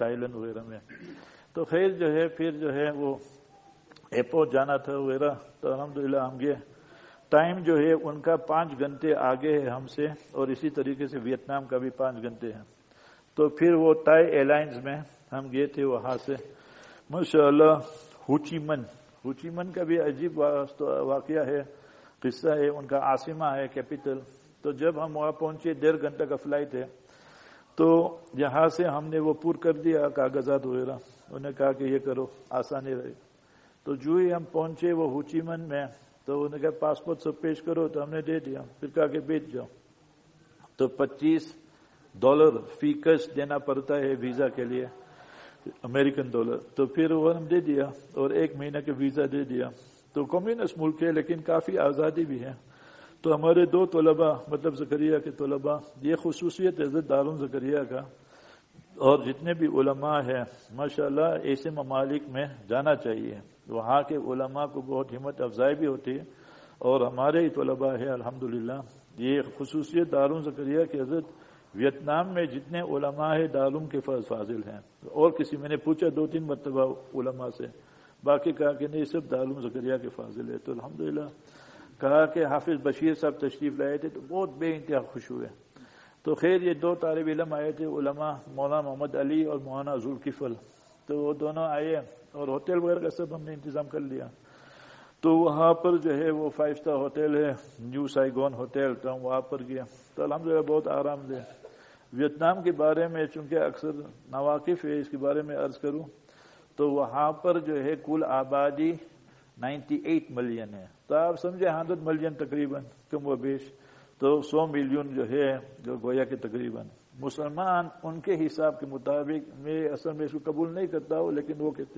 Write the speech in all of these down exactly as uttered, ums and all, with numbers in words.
Thailand وغیرہ میں. تو خیر جو ہے پھر جو ہے وہ ایئرپورٹ جانا تھا وغیرہ, تو الحمدللہ ہم گئے. ٹائم جو ہے ان کا پانچ گھنٹے آگے ہے ہم سے, اور اسی طریقے سے ویتنام کا بھی پانچ گھنٹے ہیں. تو پھر وہ ٹائی ایئر لائنز میں ہم گئے تھے. وہاں سے ماشاء اللہ ہوچی من ہوچی من کا بھی عجیب واقعہ ہے, قصہ ہے. ان کا عاصمہ ہے, کیپٹل. تو جب ہم وہاں پہنچے, ڈیڑھ گھنٹہ کا فلائٹ ہے, تو یہاں سے ہم نے وہ پور کر دیا کاغذات وغیرہ. انہوں نے کہا کہ یہ کرو, آسانی رہے. تو جو ہی ہم پہنچے وہ ہوچی من میں, تو انہوں نے کہا پاسپورٹ سب پیش کرو, تو ہم نے دے دیا. پھر کہا کہ بیچ جاؤ. تو پچیس ڈالر فی کس دینا پڑتا ہے ویزا کے لیے, امریکن ڈالر. تو پھر وہ ہم دے دیا, اور ایک مہینہ کے ویزا دے دیا. تو کمیونسٹ ملک ہے لیکن کافی آزادی بھی ہے. تو ہمارے دو طلباء, مطلب زکریا کے طلباء, یہ خصوصیت حضرت دارالعلوم زکریا کا, اور جتنے بھی علماء ہیں ماشاءاللہ ایسے ممالک میں جانا چاہیے. وہاں کے علماء کو بہت ہمت افزائی بھی ہوتی ہے, اور ہمارے ہی طلباء ہے الحمدللہ. یہ خصوصیت دارالعلوم زکریا کی حضرت ویتنام میں جتنے علماء ہیں دارالعلوم کے فاضل ہیں. اور کسی, میں نے پوچھا دو تین مرتبہ علماء سے, باقی کہا کہ نہیں صرف دارالعلوم زکریا کے فاضل ہے. تو الحمدللہ کہا کہ حافظ بشیر صاحب تشریف لائے تھے, تو بہت بے انتہا خوش ہوئے. تو خیر یہ دو طالب علم آئے تھے علماء, مولانا محمد علی اور مولانا ذوالکفل. تو وہ دونوں آئے, اور ہوٹل وغیرہ کا سب ہم نے انتظام کر لیا. تو وہاں پر جو ہے وہ فائیو اسٹار ہوٹل ہے, نیو سائگون ہوٹل. تو ہم وہاں پر گیا. تو الحمدللہ بہت آرام دہ. ویتنام کے بارے میں چونکہ اکثر ناواقف ہے, اس کے بارے میں عرض کروں تو وہاں پر جو ہے کل آبادی نائنٹی ایٹ ملین ہے. تو آپ سمجھے ہنڈریڈ ملین تقریباً کم و بیش, تو سو ملین جو ہے جو گویا کے تقریباً مسلمان ان کے حساب کے مطابق, میں اصل میں اس کو قبول نہیں کرتا ہوں, لیکن وہ کہتے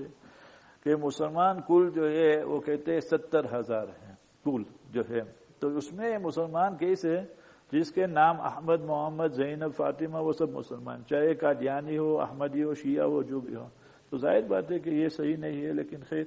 کہ مسلمان کل جو ہے وہ کہتے ہیں ستر ہزار ہیں کل جو ہے. تو اس میں مسلمان کیسے, جس کے نام احمد, محمد, زینب, فاطمہ, وہ سب مسلمان, چاہے قادیانی ہو, احمدی ہو, شیعہ ہو, جو بھی ہو. تو ظاہر بات ہے کہ یہ صحیح نہیں ہے. لیکن خیر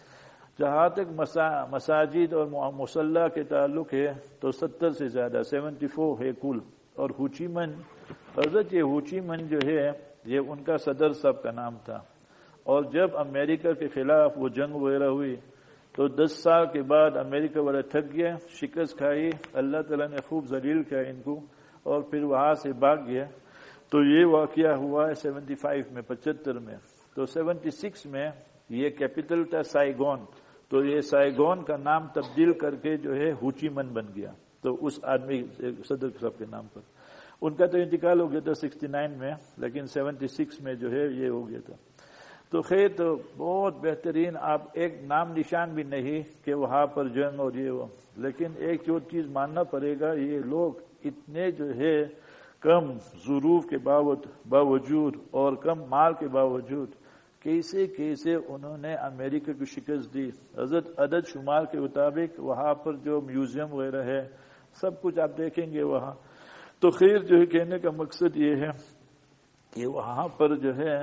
جہاں تک مساجد اور مصلی کے تعلق ہے تو ستر سے زیادہ سیونٹی فور ہے کل. اور ہوچی من, حضرت یہ ہوچی من جو ہے یہ ان کا صدر صاحب کا نام تھا. اور جب امریکہ کے خلاف وہ جنگ وغیرہ ہوئی تو دس سال کے بعد امریکہ والا تھک گیا, شکست کھائی, اللہ تعالیٰ نے خوب ذلیل کیا ان کو, اور پھر وہاں سے بھاگ گیا. تو یہ واقعہ ہوا ہے سیونٹی فائیو میں, پچہتر میں. تو سیونٹی سکس میں یہ کیپٹل تھا سائگون, تو یہ سائگون کا نام تبدیل کر کے جو ہے ہوچی من بن گیا. تو اس آدمی صدر صاحب کے نام پر. ان کا تو انتقال ہو گیا تھا سکسٹی نائن میں, لیکن سیونٹی سکس میں جو ہے یہ ہو گیا تھا. تو خیر تو بہت بہترین, آپ ایک نام نشان بھی نہیں کہ وہاں پر جنگ اور یہ ہو. لیکن ایک جو چیز ماننا پڑے گا, یہ لوگ اتنے جو ہے کم ظروف کے باوجود اور کم مال کے باوجود کیسے کیسے انہوں نے امریکہ کو شکست دی. حضرت عدد شمار کے مطابق وہاں پر جو میوزیم وغیرہ ہے سب کچھ آپ دیکھیں گے وہاں. تو خیر جو ہے کہنے کا مقصد یہ ہے کہ وہاں پر جو ہے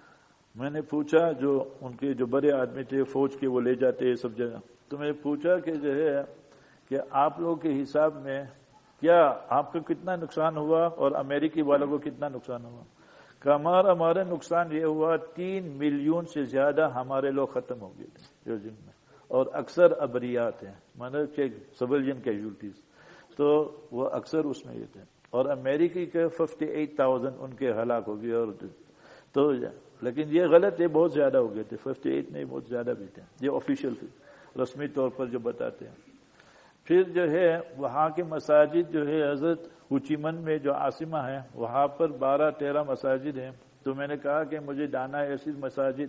میں نے پوچھا, جو ان کے جو بڑے آدمی تھے فوج کے, وہ لے جاتے ہیں سب جگہ. تو میں پوچھا کہ جو ہے کہ آپ لوگوں کے حساب میں کیا آپ کو کتنا نقصان ہوا اور امریکی والوں کو کتنا نقصان ہوا؟ کہ ہمارا ہمارا نقصان یہ ہوا تین ملین سے زیادہ ہمارے لوگ ختم ہو گئے تھے جنگ میں, اور اکثر ابریات ہیں, مطلب کہ سویلین کیجولٹیز, تو وہ اکثر اس میں یہ تھے. اور امریکی کے ففٹی ایٹ تھاؤزینڈ ان کے ہلاک ہو گئے. اور تو لیکن یہ غلط ہے, بہت زیادہ ہو گئے تھے, ففٹی ایٹ نہیں بہت زیادہ بھی تھے, یہ آفیشیل رسمی طور پر جو بتاتے ہیں. پھر جو ہے وہاں کے مساجد جو ہے حضرت ہوچی من میں جو عاصمہ ہے وہاں پر بارہ تیرہ مساجد ہیں. تو میں نے کہا کہ مجھے جانا ہے ایسی مساجد,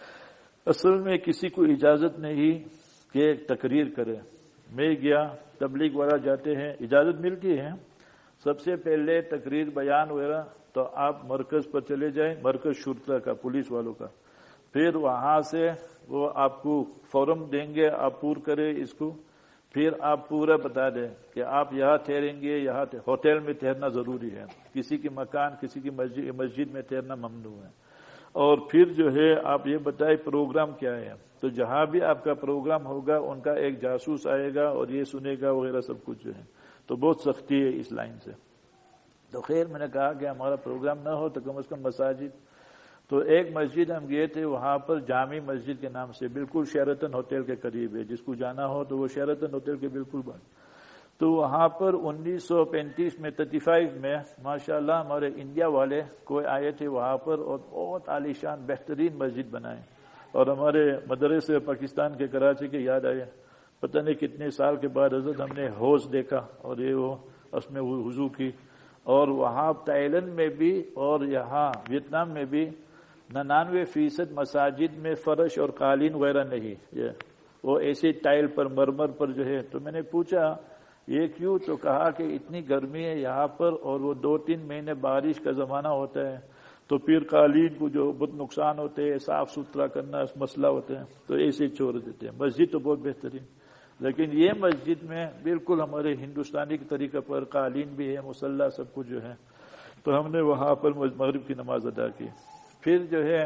اصل میں کسی کو اجازت نہیں کہ تقریر کرے. میں گیا, تبلیغ والا جاتے ہیں, اجازت ملتی ہے سب سے پہلے تقریر بیان وغیرہ, تو آپ مرکز پر چلے جائیں, مرکز شرطہ کا, پولیس والوں کا. پھر وہاں سے وہ آپ کو فارم دیں گے, آپ پور کریں اس کو. پھر آپ پورا بتا دیں کہ آپ یہاں ٹھہریں گے, یہاں ہوٹل میں ٹھہرنا ضروری ہے, کسی کی مکان کسی کی مسجد مسجد میں ٹھہرنا ممنوع ہے. اور پھر جو ہے آپ یہ بتائیں پروگرام کیا ہے. تو جہاں بھی آپ کا پروگرام ہوگا ان کا ایک جاسوس آئے گا اور یہ سنے گا وغیرہ سب کچھ جو ہے. تو بہت سختی ہے اس لائن سے. تو خیر میں نے کہا کہ ہمارا پروگرام نہ ہو تو کم از کم مساجد. تو ایک مسجد ہم گئے تھے وہاں پر جامع مسجد کے نام سے، بالکل شیراتن ہوٹل کے قریب ہے، جس کو جانا ہو تو وہ شیراتن ہوٹل کے بالکل بند. تو وہاں پر انیس سو پینتیس میں تھرٹی فائیو میں ماشاءاللہ ہمارے انڈیا والے کوئی آئے تھے وہاں پر اور بہت عالیشان بہترین مسجد بنائے. اور ہمارے مدرسے پاکستان کے کراچی کے یاد آئے، پتہ نہیں کتنے سال کے بعد حضرت ہم نے حوض دیکھا اور یہ وہ اس میں وضو کی. اور وہاں تائیلینڈ میں بھی اور یہاں ویتنام میں بھی ننانوے فیصد مساجد میں فرش اور قالین وغیرہ نہیں، یہ وہ ایسے ٹائل پر مرمر پر جو ہے. تو میں نے پوچھا یہ کیوں؟ تو کہا کہ اتنی گرمی ہے یہاں پر اور وہ دو تین مہینے بارش کا زمانہ ہوتا ہے تو پھر قالین کو جو بہت نقصان ہوتے ہیں، صاف ستھرا کرنا مسئلہ ہوتا ہے، تو ایسے چھوڑ دیتے ہیں. مسجد تو بہت بہترین، لیکن یہ مسجد میں بالکل ہمارے ہندوستانی کے طریقے پر قالین بھی ہے، مصلی سب کچھ جو ہے. تو ہم نے وہاں پر مغرب کی نماز ادا کی. پھر جو ہے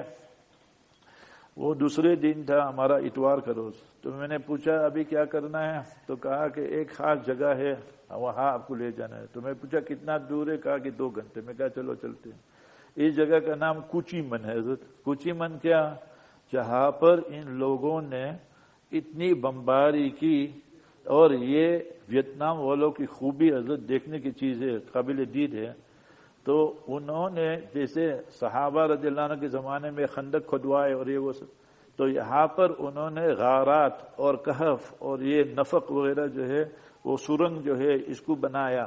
وہ دوسرے دن تھا ہمارا اتوار کا روز. تو میں نے پوچھا ابھی کیا کرنا ہے؟ تو کہا کہ ایک خاص جگہ ہے وہاں آپ کو لے جانا ہے. تو میں پوچھا کتنا دور ہے؟ کہا کہ دو گھنٹے. میں کہا چلو چلتے ہیں. اس جگہ کا نام کوچی من ہے حضرت. کوچی من کیا؟ جہاں پر ان لوگوں نے اتنی بمباری کی. اور یہ ویتنام والوں کی خوبی حضرت دیکھنے کی چیز ہے، قابل دید ہے. تو انہوں نے جیسے صحابہ رضی اللہ عنہ کے زمانے میں خندق کھدوائے اور یہ وہ سب، تو یہاں پر انہوں نے غارات اور کہف اور یہ نفق وغیرہ جو ہے وہ سرنگ جو ہے اس کو بنایا.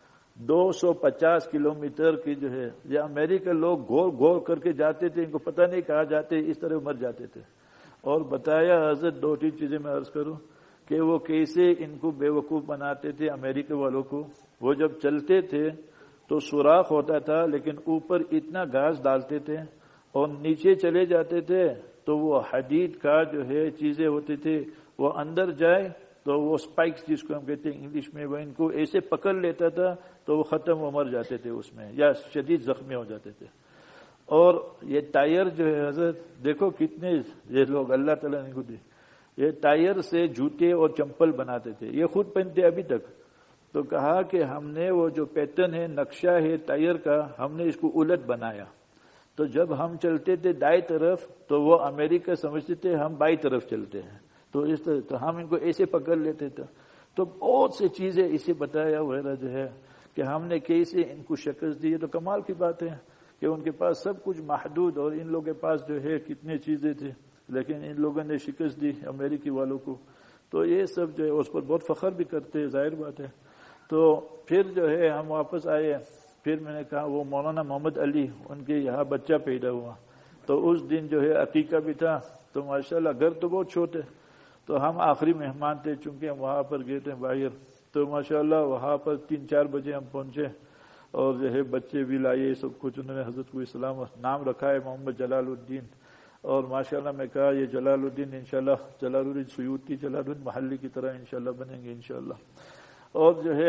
دو سو پچاس کلو میٹر کی جو ہے. یہ امریکہ لوگ گور گور کر کے جاتے تھے، ان کو پتہ نہیں کہاں جاتے، اس طرح مر جاتے تھے. اور بتایا حضرت دو تین چیزیں میں عرض کروں کہ وہ کیسے ان کو بے وقوف بناتے تھے امریکہ والوں کو. وہ جب چلتے تھے تو سوراخ ہوتا تھا لیکن اوپر اتنا گھاس ڈالتے تھے، اور نیچے چلے جاتے تھے تو وہ حدید کا جو ہے چیزیں ہوتی تھی، وہ اندر جائے تو وہ سپائکس جس کو ہم کہتے ہیں انگلش میں، وہ ان کو ایسے پکڑ لیتا تھا تو وہ ختم وہ مر جاتے تھے اس میں یا شدید زخمی ہو جاتے تھے. اور یہ ٹائر جو ہے حضرت دیکھو کتنے یہ لوگ اللہ تعالیٰ نے کو دی، یہ ٹائر سے جوتے اور چمپل بناتے تھے، یہ خود پہنتے ابھی تک. تو کہا کہ ہم نے وہ جو پیٹرن ہے، نقشہ ہے ٹائر کا، ہم نے اس کو الٹ بنایا. تو جب ہم چلتے تھے دائیں طرف تو وہ امریکہ سمجھتے تھے ہم بائیں طرف چلتے ہیں، تو اس طرح تو ہم ان کو ایسے پکڑ لیتے تھے. تو بہت سی چیزیں اسے بتایا وغیرہ جو ہے کہ ہم نے کیسے ان کو شکست دی. تو کمال کی بات ہے کہ ان کے پاس سب کچھ محدود اور ان لوگوں کے پاس جو ہے کتنے چیزیں تھیں، لیکن ان لوگوں نے شکست دی امریکی والوں کو. تو یہ سب جو ہے اس پر بہت فخر بھی کرتے ہیں، ظاہر بات ہے. تو پھر جو ہے ہم واپس آئے. پھر میں نے کہا وہ مولانا محمد علی ان کے یہاں بچہ پیدا ہوا، تو اس دن جو ہے عقیقہ بھی تھا. تو ماشاءاللہ گھر تو بہت چھوٹے، تو ہم آخری مہمان تھے چونکہ ہم وہاں پر گئے تھے باہر. تو ماشاءاللہ وہاں پر تین چار بجے ہم پہنچے اور جو ہے بچے بھی لائے سب کچھ. انہوں نے حضرت کو اسلام نام رکھا ہے محمد جلال الدین. اور ماشاءاللہ میں کہا یہ جلال الدین انشاءاللہ جلال الدین سیوطی جلال الدین محلی کی طرح انشاءاللہ بنیں گے انشاءاللہ. اور جو ہے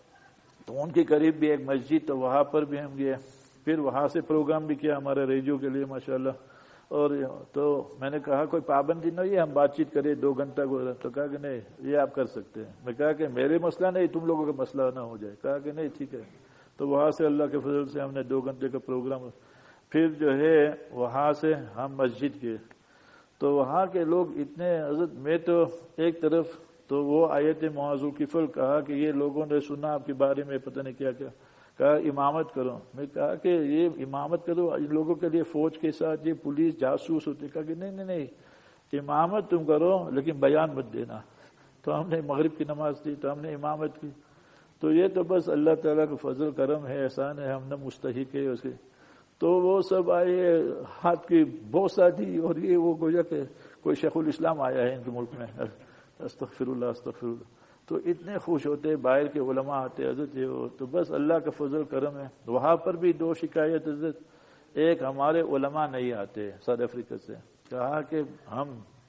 تو ان کے قریب بھی ایک مسجد، تو وہاں پر بھی ہم گئے. پھر وہاں سے پروگرام بھی کیا ہمارے ریڈیو کے لیے ماشاءاللہ. اور تو میں نے کہا کوئی پابندی نہیں ہے ہم بات چیت کریں دو گھنٹہ کو. تو کہا کہ نہیں یہ آپ کر سکتے ہیں. میں کہا کہ میرے مسئلہ نہیں، تم لوگوں کا مسئلہ نہ ہو جائے. کہا کہ نہیں ٹھیک ہے. تو وہاں سے اللہ کے فضل سے ہم نے دو گھنٹے کا پروگرام. پھر جو ہے وہاں سے ہم مسجد گئے. تو وہاں کے لوگ اتنے حضرت، میں تو ایک طرف تو وہ آیت معاذ الکفل کہا کہ یہ لوگوں نے سنا آپ کے بارے میں پتہ نہیں کیا کیا، کہا امامت کرو. میں کہا کہ یہ امامت کرو ان لوگوں کے لیے فوج کے ساتھ یہ پولیس جاسوس ہوتے. کہا کہ نہیں نہیں نہیں امامت تم کرو لیکن بیان مت دینا. تو ہم نے مغرب کی نماز دی تو ہم نے امامت کی. تو یہ تو بس اللہ تعالیٰ کا فضل کرم ہے، احسان ہے، ہم نے مستحق ہے اس کے. تو وہ سب آئے ہاتھ کی بوسہ دی اور یہ وہ گویا کہ کوئی شیخ الاسلام آیا ہے ان کے ملک میں، استغفر اللہ استغفر اللہ. تو اتنے خوش ہوتے، باہر کے علماء آتے حضرت. یہ تو بس اللہ کا فضل کرم ہے. وہاں پر بھی دو شکایت حضرت، ایک ہمارے علماء نہیں آتے ساؤتھ افریقہ سے. کہا کہ ہم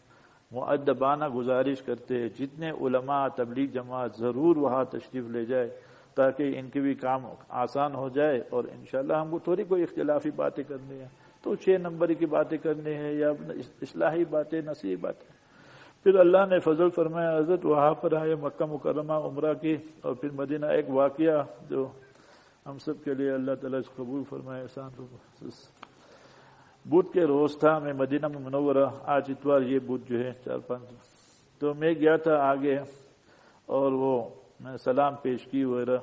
مؤدبانہ گزارش کرتے جتنے علماء تبلیغ جماعت ضرور وہاں تشریف لے جائے تاکہ ان کی بھی کام آسان ہو جائے. اور انشاءاللہ ہم کو تھوڑی کوئی اختلافی باتیں کرنی ہیں، تو چھ نمبر کی باتیں کرنی ہیں یا اصلاحی باتیں، نصیحی باتیں. پھر اللہ نے فضل فرمایا حضرت وہاں پر آئے مکہ مکرمہ عمرہ کی. اور پھر مدینہ ایک واقعہ جو ہم سب کے لیے اللہ تعالیٰ قبول فرمائے احسان. بدھ کے روز تھا، میں مدینہ میں منورہ، آج اتوار، یہ بدھ جو ہے چار پانچ، تو میں گیا تھا آگے اور وہ میں سلام پیش کی وغیرہ،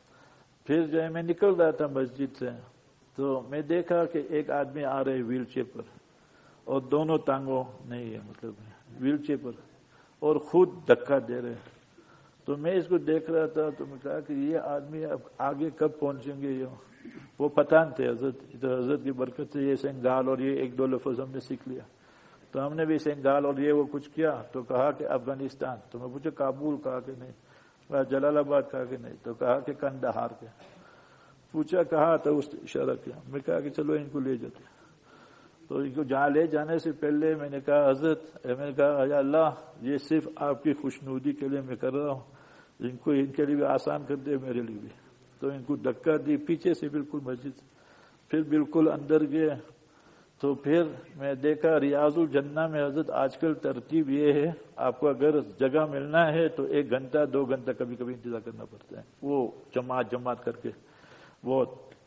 پھر جو ہے میں نکل رہا تھا مسجد سے، تو میں دیکھا کہ ایک آدمی آ رہے ویل چیئر پر اور دونوں ٹانگوں نہیں ہے، مطلب ویل چیئر پر، اور خود دھکا دے رہے، تو میں اس کو دیکھ رہا تھا، تو میں کہا کہ یہ آدمی اب آگے کب پہنچیں گے، یہ وہ پٹھان تھے حضرت، تو حضرت کی برکت سے یہ سنگال اور یہ ایک دو لفظ ہم نے سیکھ لیا، تو ہم نے بھی سنگال اور یہ وہ کچھ کیا، تو کہا کہ افغانستان، تو میں پوچھا کابل، کہا کہ نہیں، جلال آباد، کہا کہ نہیں، تو کہا کہ کندہار کے، پوچھا کہا تو اس اشارہ کیا، میں کہا کہ چلو ان کو لے جاتے، تو ان کو جہاں لے جانے سے پہلے میں نے کہا حضرت، میں نے کہا یا اللہ یہ صرف آپ کی خوشنودی کے لیے میں کر رہا ہوں، ان کو ان کے لیے بھی آسان کر دے، میرے لیے بھی، تو ان کو دھکا دی پیچھے سے بالکل مسجد، پھر بالکل اندر گئے، تو پھر میں دیکھا ریاض الجنہ میں حضرت آج کل ترتیب یہ ہے، آپ کو اگر جگہ ملنا ہے تو ایک گھنٹہ دو گھنٹہ کبھی کبھی انتظار کرنا پڑتا ہے، وہ جماعت جماعت کر کے وہ،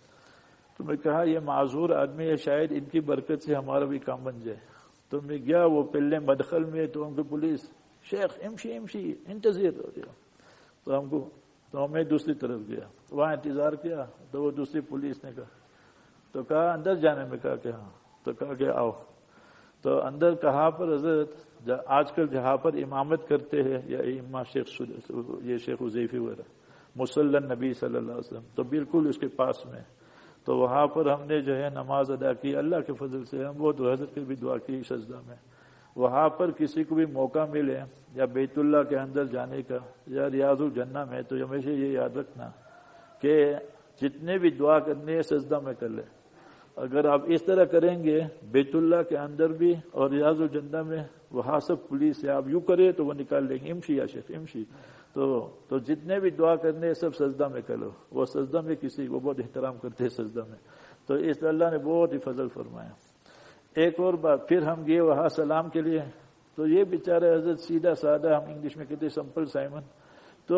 تو میں کہا یہ معذور آدمی ہے، شاید ان کی برکت سے ہمارا بھی کام بن جائے، تو میں گیا وہ پہلے مدخل میں، تو ہم کو پولیس شیخ امشی امشی انتظار ہو گیا، تو ہم کو، تو میں دوسری طرف گیا، وہاں انتظار کیا، تو وہ دوسری پولیس نے کہا، تو کہا اندر جانے میں، کہا کہ ہاں، تو کہا کہ آؤ، تو اندر کہاں پر حضرت آج کل جہاں پر امامت کرتے ہیں یا امام شیخ یہ شیخ حذیفی وغیرہ مصلی نبی صلی اللہ علیہ وسلم، تو بالکل اس کے پاس میں، تو وہاں پر ہم نے جو ہے نماز ادا کی، اللہ کے فضل سے ہم وہ تو حضرت کی بھی دعا کی سجدہ میں، وہاں پر کسی کو بھی موقع ملے یا بیت اللہ کے اندر جانے کا یا ریاض الجنہ میں، تو ہمیشہ یہ یاد رکھنا کہ جتنے بھی دعا کرنے ہیں سجدہ میں کر لیں، اگر آپ اس طرح کریں گے بیت اللہ کے اندر بھی اور ریاض الجنہ میں، وہاں سب پولیس ہے، آپ یوں کرے تو وہ نکال لیں گے، امشی یا شیخ امشی، تو تو جتنے بھی دعا کرنے ہیں سب سجدہ میں کرو، وہ سجدہ میں کسی وہ بہت احترام کرتے ہیں سجدہ میں، تو اس اللہ نے بہت ہی فضل فرمایا۔ ایک اور بات، پھر ہم گئے وہاں سلام کے لیے، تو یہ بیچارے حضرت سیدھا سادہ، ہم انگلش میں کہتے سمپل سائمن، تو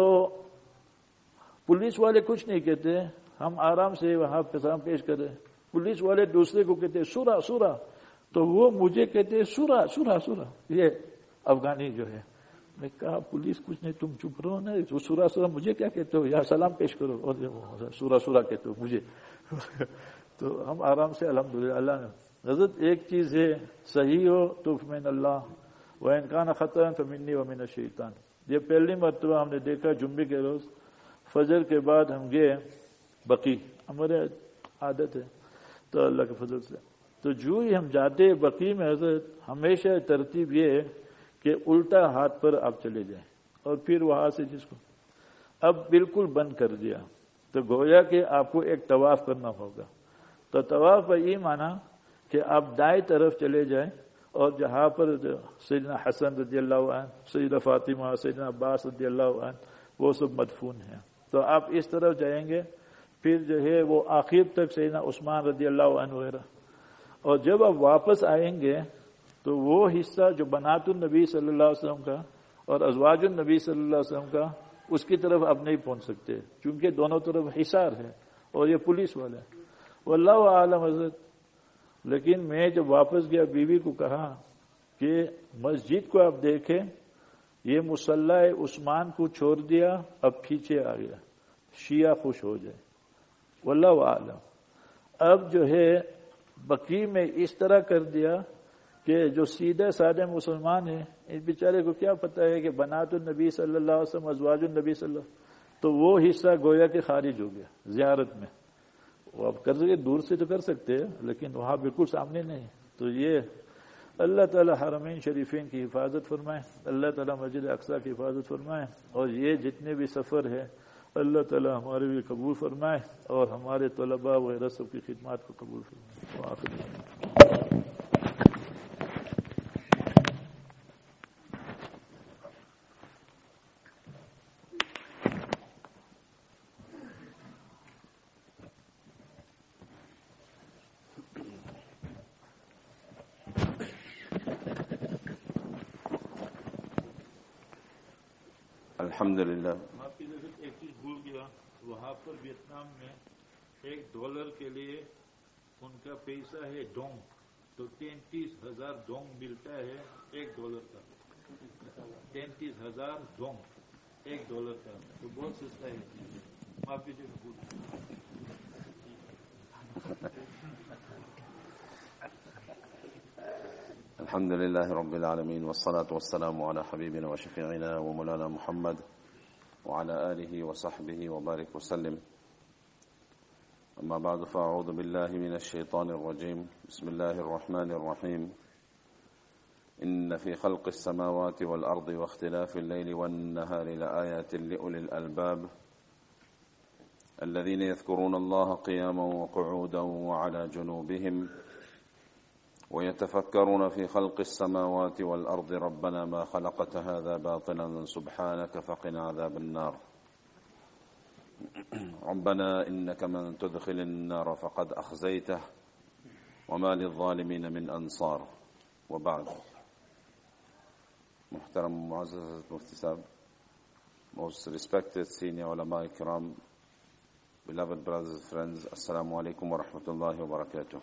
پولیس والے کچھ نہیں کہتے، ہم آرام سے وہاں پیغام پیش کرے، پولیس والے دوسرے کو کہتے سورا سورا، تو وہ مجھے کہتے سورا سورا سورا، یہ افغانی جو ہے، میں کہا پولیس کچھ نہیں، تم چپ رہو نا، سورا سورا مجھے کیا کہتے ہو، یا سلام پیش کرو، اور سورا سورا کہتے ہو مجھے تو ہم آرام سے الحمدللہ، اللہ نے حضرت ایک چیز ہے، صحیح ہو تو من اللہ وَإِنْ كَانَ خَطَأً فَمِنِّي وَمِنَ الشَّيْطَانِ، یہ پہلی مرتبہ ہم نے دیکھا جمعے کے روز فجر کے بعد ہم گئے بقی، ہمارے عادت ہے تو اللہ کے فضل سے، تو جو ہی ہم جاتے بقی میں حضرت ہمیشہ ترتیب یہ ہے کہ الٹا ہاتھ پر آپ چلے جائیں، اور پھر وہاں سے جس کو اب بالکل بند کر دیا، تو گویا کہ آپ کو ایک طواف کرنا ہوگا، تو طواف کا یہ معنی کہ آپ دائیں طرف چلے جائیں، اور جہاں پر سیدنا حسن رضی اللہ عنہ، سیدہ فاطمہ، سیدنا عباس رضی اللہ عنہ وہ سب مدفون ہیں، تو آپ اس طرف جائیں گے، پھر جو ہے وہ آخر تک سیدنا عثمان رضی اللہ عنہ وغیرہ، اور جب آپ واپس آئیں گے تو وہ حصہ جو بنات النبی صلی اللہ علیہ وسلم کا اور ازواج النبی صلی اللہ علیہ وسلم کا، اس کی طرف آپ نہیں پہنچ سکتے، کیونکہ دونوں طرف حصار ہے اور یہ پولیس والے، واللہ عالم حضرت۔ لیکن میں جب واپس گیا بیوی کو کہا کہ مسجد کو آپ دیکھیں، یہ مصلی عثمان کو چھوڑ دیا، اب پیچھے آ گیا، شیعہ خوش ہو جائے، واللہ عالم۔ اب جو ہے بقی میں اس طرح کر دیا کہ جو سیدھے سادے مسلمان ہیں، اس بیچارے کو کیا پتہ ہے کہ بنات النبی صلی اللہ علیہ وسلم، ازواج النبی صلی اللہ علیہ وسلم، تو وہ حصہ گویا کہ خارج ہو گیا زیارت میں، وہ آپ کر سکتے دور سے تو کر سکتے ہیں، لیکن وہاں بالکل سامنے نہیں، تو یہ اللہ تعالی حرمین شریفین کی حفاظت فرمائے، اللہ تعالی مسجد اقصی کی حفاظت فرمائے، اور یہ جتنے بھی سفر ہے اللہ تعالی ہمارے بھی قبول فرمائے، اور ہمارے طلباء وغیرہ سب کی خدمات کو قبول فرمائے۔ الحمدللہ۔ آپ کی طرف ایک چیز بھول گیا، وہاں پر ویتنام میں ایک ڈالر کے لیے ان کا پیسہ ہے ڈونگ، तो तैंतीस हजार जोंग मिलता है एक डॉलर का, तैंतीस हजार जोंग एक डॉलर का, तो बहुत सस्ता है। माफ कीजिएगा। الحمد لله رب العالمين والصلاة والسلام على حبيبنا وشفيعنا ومولانا محمد وعلى آله وصحبه وبارك وسلم. أما بعد، فأعوذ بالله من الشيطان الرجيم. بسم الله الرحمن الرحيم. إن في خلق السماوات والأرض واختلاف الليل والنهار لآيات لأولي الألباب الذين يذكرون الله قياما وقعودا وعلى جنوبهم ويتفكرون في خلق السماوات والأرض ربنا ما خلقت هذا باطلا سبحانك فقنا عذاب النار. ربنا إنك من تدخل النار فقد أخزيته وما للظالمين من أنصار. وبعد. محترم معزز Mufti Sahib, most respected senior ulama ikram, beloved brothers and friends, Assalamu alaikum wa rahmatullahi wa barakatuh.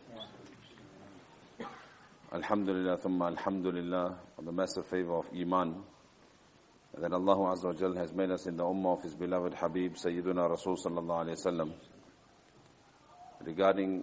Alhamdulillah, thumma alhamdulillah, on the massive favor of Iman, that Allah Azza wa Jal has made us in the ummah of His beloved Habib, Sayyiduna Rasul Sallallahu Alaihi Wasallam. Regarding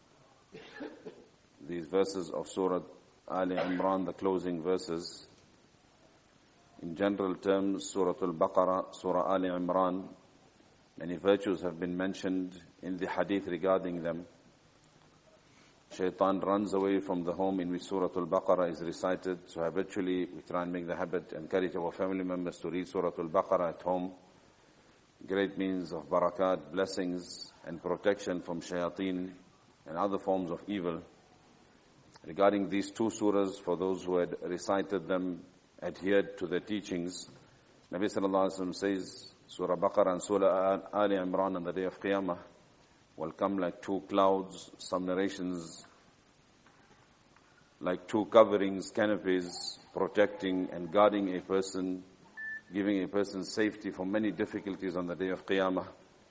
these verses of Surah Ali Imran, the closing verses, in general terms, Surah Al-Baqarah, Surah Ali Imran, many virtues have been mentioned in the hadith regarding them. Shaitan runs away from the home in which Surah Al-Baqarah is recited, so habitually we try and make the habit, encourage our family members to read Surah Al-Baqarah at home. Great means of barakat, blessings and protection from shayateen and other forms of evil. Regarding these two surahs, for those who had recited them, adhered to their teachings, Nabi Sallallahu Alaihi Wasallam says, Surah Baqarah and Surah Ali Imran on the day of Qiyamah will come like two clouds, some narrations like two coverings, canopies, protecting and guarding a person, giving a person safety from many difficulties on the day of Qiyamah.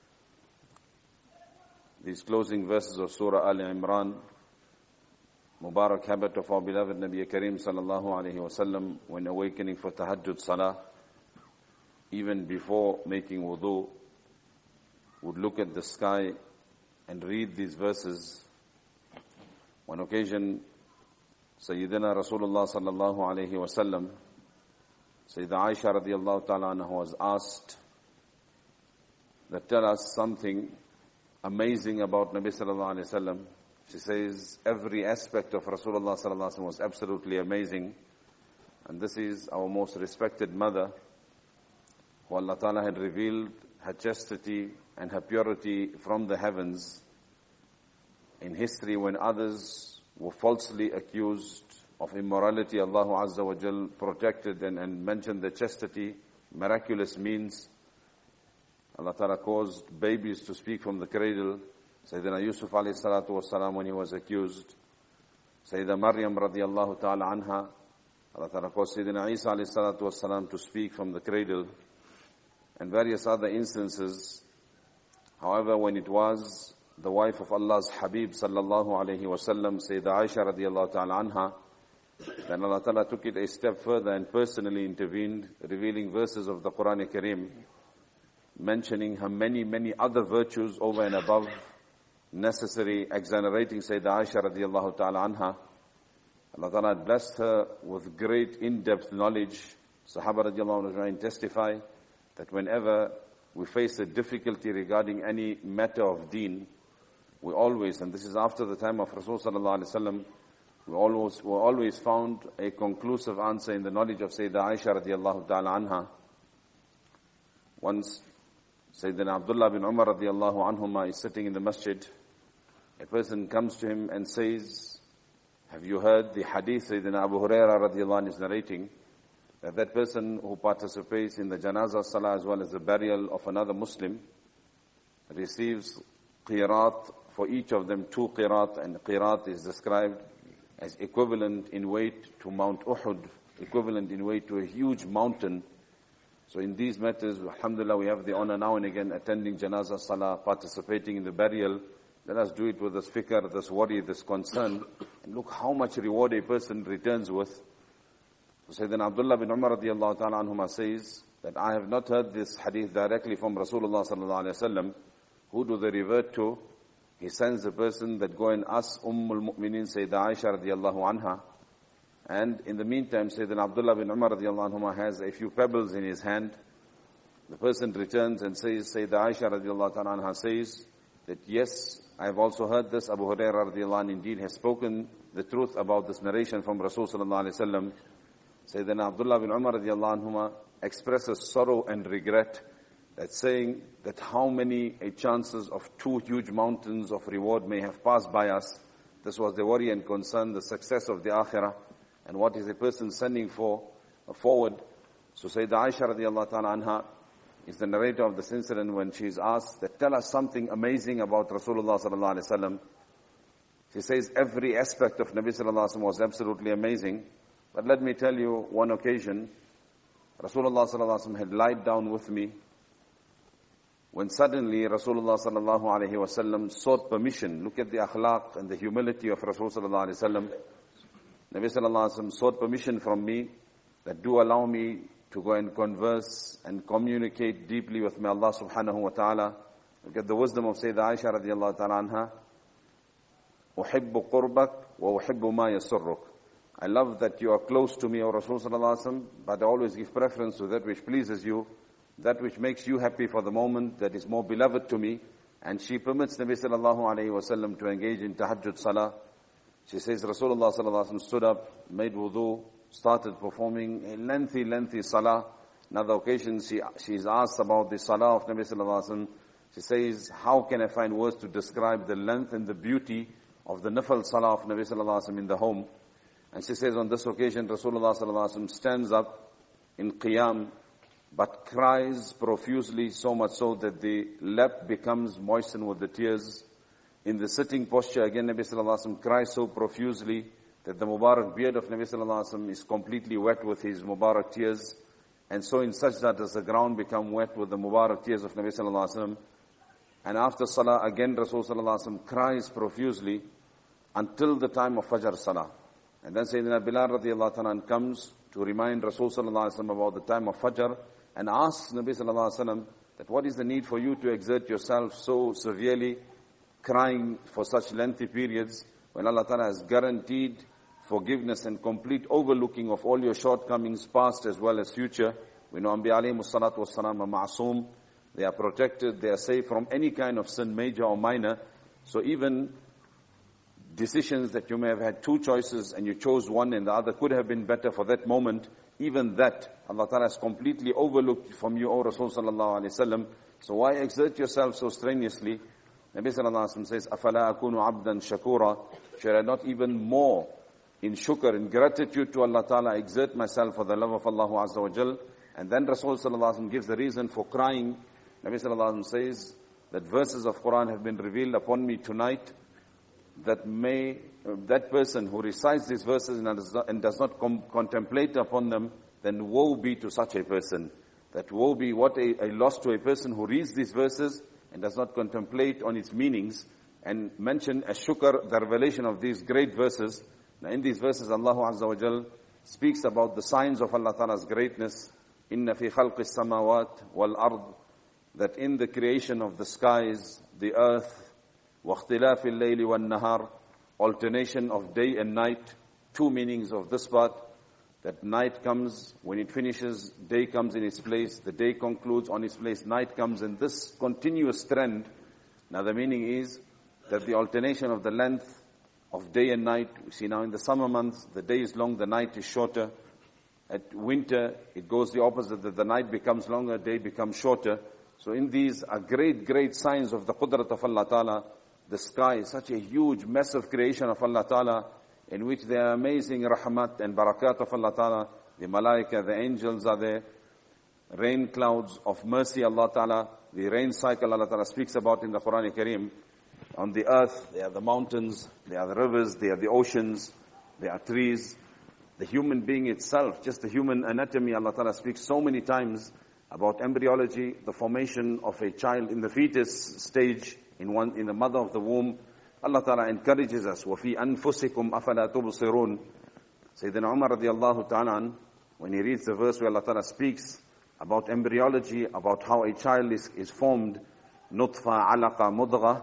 These closing verses of Surah Ali Imran, Mubarak habit of our beloved Nabi Kareem sallallahu alayhi wa sallam, when awakening for tahajjud salah, even before making wudu, would look at the sky and read these verses. One occasion, Sayyidina Rasulullah sallallahu alayhi wa sallam, Sayyidah Aisha radiallahu ta'ala anha was asked that tell us something amazing about Nabi sallallahu alayhi wa sallam. She says every aspect of Rasulullah sallallahu alayhi wa sallam was absolutely amazing. And this is our most respected mother, who Allah ta'ala had revealed her chastity and her purity from the heavens. In history, when others were falsely accused of immorality, Allah Azza wa Jal protected and, and mentioned the chastity, miraculous means. Allah Ta'ala caused babies to speak from the cradle. Sayyidina Yusuf alayhi salatu was salam when he was accused. Sayyidina Maryam radiallahu ta'ala anha, Allah Ta'ala caused Sayyidina Isa alayhi salatu was salam to speak from the cradle. And various other instances. However, when it was the wife of Allah's Habib sallallahu alayhi wa sallam, Sayyidah Aisha radiallahu ta'ala anha, then Allah Ta'ala took it a step further and personally intervened, revealing verses of the Quran Kareem, mentioning her many, many other virtues over and above necessary, exonerating Sayyidah Aisha radiallahu ta'ala anha. Allah Ta'ala had blessed her with great in-depth knowledge. Sahaba radiallahu anhu testify that whenever we face a difficulty regarding any matter of deen, we always, and this is after the time of Rasul sallallahu alaihi wasallam, we always, we always found a conclusive answer in the knowledge of Sayyidah Aisha radiallahu ta'ala anha. Once Sayyidina Abdullah bin Umar radiallahu anhuma is sitting in the masjid, a person comes to him and says, have you heard the hadith Sayyidina Abu Hurairah radiallahu anhu is narrating, that that person who participates in the janazah salah as well as the burial of another Muslim receives qirat, for each of them two qirat, and qirat is described as equivalent in weight to Mount Uhud, equivalent in weight to a huge mountain. So in these matters, alhamdulillah, we have the honor now and again attending janazah salah, participating in the burial. Let us do it with this fikr, this worry, this concern, And look how much reward a person returns with. So Sayyidina Abdullah bin Umar radiallahu ta'ala anhuma says that I have not heard this hadith directly from Rasulullah sallallahu alayhi wa sallam. Who do they revert to? He sends a person that go and ask Ummul Mu'mineen Sayyidah Aisha radiallahu anha. And in the meantime, Sayyidina Abdullah bin Umar radiallahu anhuma has a few pebbles in his hand. The person returns and says, Sayyidah Aisha radiallahu ta'ala anha says that yes, I have also heard this. Abu Hurairah radiallahu anh indeed has spoken the truth about this narration from Rasul sallallahu alayhi wa sallam. Sayyidina Abdullah bin Umar radiallahu anhuma expresses sorrow and regret that saying that how many a chances of two huge mountains of reward may have passed by us. This was the worry and concern, the success of the akhirah, and what is a person sending for uh, forward. So Sayyidah Aisha radiallahu ta'ala anha is the narrator of this incident when she is asked that tell us something amazing about Rasulullah sallallahu alaihi wasallam. She says every aspect of Nabi sallallahu alaihi wasallam was absolutely amazing. But let me tell you one occasion, Rasulullah sallallahu alaihi wasallam had lied down with me when suddenly Rasulullah sallallahu alaihi wasallam sought permission. Look at the akhlaq and the humility of Rasulullah sallallahu alaihi wasallam. Nabi sallallahu alaihi wasallam sought permission from me that do allow me to go and converse and communicate deeply with my Allah subhanahu wa ta'ala. Look at the wisdom of Sayyidah Aisha radiallahu ta'ala anha. أُحِبُّ قُرْبَكَ وَأُحِبُّ مَا يَسُرُّكَ. I love that you are close to me, O Rasul sallallahu alaihi wasallam, but I always give preference to that which pleases you, that which makes you happy for the moment, that is more beloved to me. And she permits Nabi sallallahu alaihi wasallam to engage in tahajjud salah. She says Rasulullah sallallahu alaihi wasallam stood up, made wudu, started performing a lengthy, lengthy salah. On other occasions, she, she is asked about the salah of Nabi sallallahu alaihi wasallam. She says, how can I find words to describe the length and the beauty of the nafal salah of Nabi sallallahu alaihi wasallam in the home? And she says on this occasion, Rasulullah sallallahu alaihi wasallam stands up in qiyam, but cries profusely, so much so that the lap becomes moistened with the tears. In the sitting posture, again, Nabi sallallahu alaihi wasallam cries so profusely that the Mubarak beard of Nabi sallallahu alaihi wasallam is completely wet with his Mubarak tears. And so in such that does the ground become wet with the Mubarak tears of Nabi sallallahu alaihi wasallam. And after salah, again, Rasul sallallahu alaihi wasallam cries profusely until the time of Fajr salah. And then Sayyidina Bilal radiallahu ta'ala comes to remind Rasul sallallahu alaihi wasallam about the time of Fajr and asks Nabi sallallahu alaihi wasallam that what is the need for you to exert yourself so severely, crying for such lengthy periods, when Allah ta'ala has guaranteed forgiveness and complete overlooking of all your shortcomings, past as well as future. We know Anbiya alayhimu salatu wassalam are ma'asum. They are protected, they are safe from any kind of sin, major or minor. So even decisions that you may have had two choices and you chose one and the other could have been better for that moment, even that Allah Ta'ala has completely overlooked from you, O Rasul sallallahu alayhi wa sallam. So why exert yourself so strenuously? Nabi sallallahu alayhi wa sallam says, أَفَلَا أَكُونُ عَبْدًا شَكُورًا. Should I not even more in shukr, in gratitude to Allah Ta'ala, exert myself for the love of Allah Azza wa Jal? And then Rasul sallallahu alayhi wa sallam gives the reason for crying. Nabi sallallahu alayhi wa sallam says that verses of Quran have been revealed upon me tonight, that may, uh, that person who recites these verses and does not, and does not com- contemplate upon them, then woe be to such a person. That woe be, what a, a loss to a person who reads these verses and does not contemplate on its meanings, and mention as shukr, the revelation of these great verses. Now in these verses, Allah Azza wa Jal speaks about the signs of Allah Ta'ala's greatness. Inna fi khalqis samawat wal ard, that in the creation of the skies, the earth, وَاخْتِلَافِ اللَّيْلِ وَالنَّهَارِ, alternation of day and night. Two meanings of this part, that night comes, when it finishes, day comes in its place, the day concludes on its place, night comes in this continuous trend. Now the meaning is that the alternation of the length of day and night, we see now in the summer months, the day is long, the night is shorter. At winter, it goes the opposite, that the night becomes longer, day becomes shorter. So in these are great, great signs of the qudrat of Allah Ta'ala. The sky is such a huge, massive creation of Allah Ta'ala, in which there are amazing rahmat and barakat of Allah Ta'ala. The malaika, the angels are there. Rain clouds of mercy, Allah Ta'ala. The rain cycle Allah Ta'ala speaks about in the Quran Kareem. On the earth, there are the mountains, there are the rivers, there are the oceans, there are trees. The human being itself, just the human anatomy, Allah Ta'ala speaks so many times about embryology, the formation of a child in the fetus stage, in one, in the mother of the womb. Allah Ta'ala encourages us, وَفِي أَنفُسِكُمْ أَفَلَا تُبْصِرُونَ. Sayyidina Umar radiallahu ta'ala, when he reads the verse where Allah Ta'ala speaks about embryology, about how a child is, is formed, nutfa, alaqa, mudgha,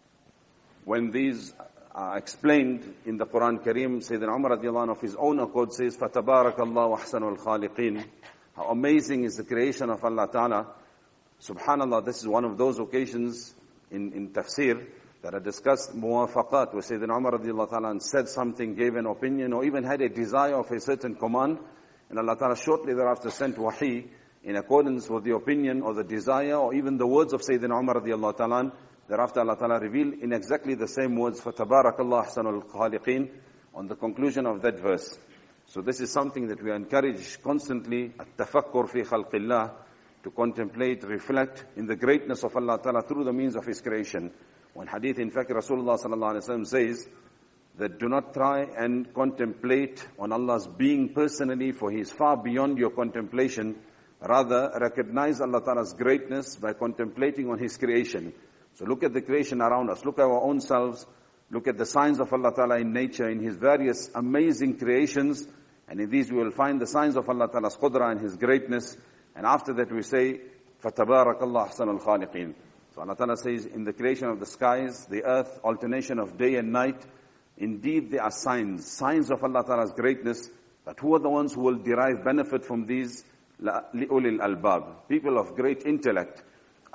when these are explained in the Quran Kareem, Sayyidina Umar radiallahu anhu of his own accord says, فَتَبَارَكَ اللَّهُ أَحْسَنُ الْخَالِقِينَ. How amazing is the creation of Allah Ta'ala. Subhanallah, this is one of those occasions in, in tafsir that are discussed muwafaqat, where Sayyidina Umar radiallahu ta'ala said something, gave an opinion, or even had a desire of a certain command, and Allah Ta'ala shortly thereafter sent wahi in accordance with the opinion or the desire or even the words of Sayyidina Umar radiallahu ta'ala. Thereafter Allah Ta'ala revealed in exactly the same words, فَتَبَارَكَ اللَّهُ أَحْسَنُ الْخَالِقِينَ, on the conclusion of that verse. So this is something that we encourage constantly, التَّفَكُّرْ فِي خَلْقِ اللَّهِ, to contemplate, reflect in the greatness of Allah Ta'ala through the means of His creation. One hadith, in fact, Rasulullah sallallahu alaihi wasallam says that do not try and contemplate on Allah's being personally, for He is far beyond your contemplation. Rather, recognize Allah Ta'ala's greatness by contemplating on His creation. So look at the creation around us. Look at our own selves. Look at the signs of Allah Ta'ala in nature, in His various amazing creations. And in these we will find the signs of Allah Ta'ala's qudra and His greatness. And after that we say, فَتَبَارَكَ اللَّهُ أَحْسَنُ الْخَالِقِينَ. So Allah Ta'ala says, in the creation of the skies, the earth, alternation of day and night, indeed there are signs, signs of Allah Ta'ala's greatness. But who are the ones who will derive benefit from these? لِأُولِي الْأَلْبَابِ, people of great intellect.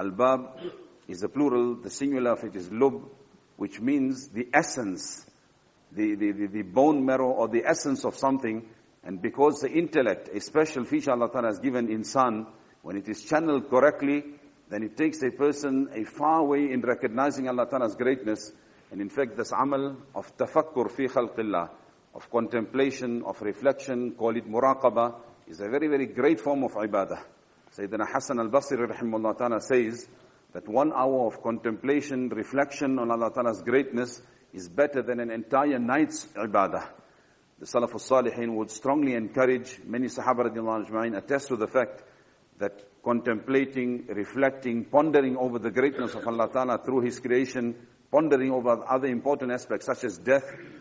Albab is the plural, the singular of it is lub, which means the essence, the, the, the, the bone marrow or the essence of something. And because the intellect, a special feature Allah Ta'ala has given insan, when it is channeled correctly, then it takes a person a far way in recognizing Allah Ta'ala's greatness. And in fact, this amal of tafakkur fi khalqillah, of contemplation, of reflection, call it muraqabah, is a very, very great form of ibadah. Sayyidina Hassan al-Basri rahimahullah ta'ala says that one hour of contemplation, reflection on Allah Ta'ala's greatness is better than an entire night's ibadah. The Salafus Salihin would strongly encourage, many Sahaba radiallahu anhum attest to the fact that contemplating, reflecting, pondering over the greatness of Allah Ta'ala through His creation, pondering over other important aspects such as death,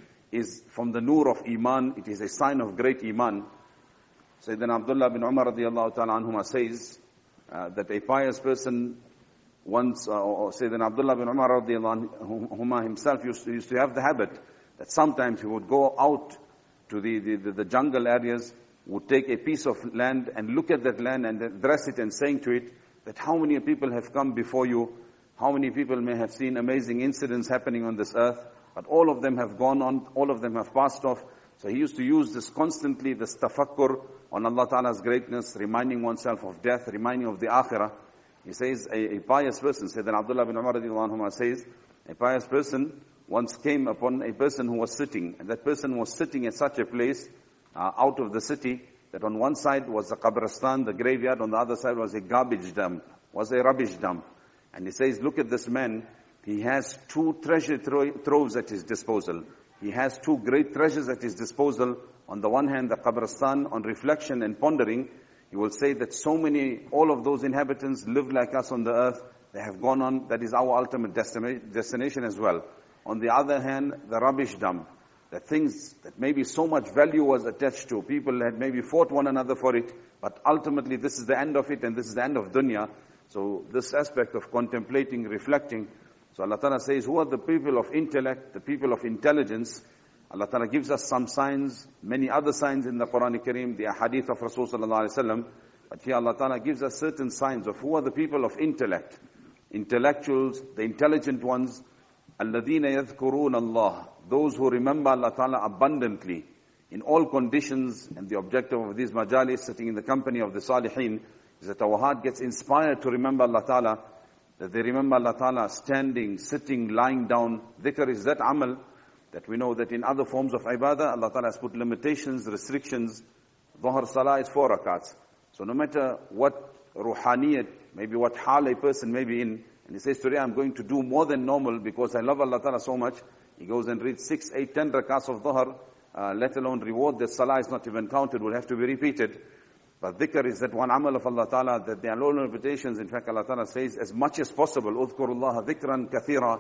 is from the nur of Iman. It is a sign of great Iman. Sayyidina Abdullah bin Umar radiallahu ta'ala anhuma says uh, that a pious person once, uh, or Sayyidina Abdullah bin Umar radiallahu anhuma himself used to, used to have the habit that sometimes he would go out to the, the, the, the jungle areas, would take a piece of land and look at that land and address it and saying to it that how many people have come before you, how many people may have seen amazing incidents happening on this earth, but all of them have gone on, all of them have passed off. So he used to use this constantly, this tafakkur on Allah Ta'ala's greatness, reminding oneself of death, reminding of the akhirah. He says, a, a pious person, Sayyidina Abdullah bin Umar radiallahu anhu says, a pious person once came upon a person who was sitting, and that person was sitting at such a place, uh, out of the city, that on one side was the qabristan, the graveyard, on the other side was a garbage dump, was a rubbish dump. And he says, look at this man, he has two treasure tro troves at his disposal. He has two great treasures at his disposal. On the one hand, the qabristan, on reflection and pondering, he will say that so many, all of those inhabitants live like us on the earth, they have gone on, that is our ultimate destina destination as well. On the other hand, the rubbish dump, the things that maybe so much value was attached to, people had maybe fought one another for it, but ultimately this is the end of it and this is the end of dunya. So this aspect of contemplating, reflecting, so Allah Ta'ala says, who are the people of intellect, the people of intelligence? Allah Ta'ala gives us some signs, many other signs in the Quran Kareem, the hadith of Rasul Sallallahu Alaihi Wasallam, but here Allah Ta'ala gives us certain signs of who are the people of intellect, intellectuals, the intelligent ones, الَّذِينَ يَذْكُرُونَ اللَّهِ, those who remember Allah Ta'ala abundantly, in all conditions. And the objective of these majalis, sitting in the company of the Salihin, is that our heart gets inspired to remember Allah Ta'ala, that they remember Allah Ta'ala standing, sitting, lying down. Dhikr is that amal that we know that in other forms of ibadah, Allah Ta'ala has put limitations, restrictions. Dhuhr Salah is four rakats. So no matter what ruhaniyat, maybe what hal a person may be in, and he says, today I'm going to do more than normal because I love Allah Ta'ala so much, he goes and reads six, eight, ten rakats of dhuhr, uh, let alone reward that salah is not even counted, will have to be repeated. But dhikr is that one amal of Allah Ta'ala, that there are no limitations. In fact, Allah Ta'ala says, as much as possible, اذكروا الله ذكرا كثيرا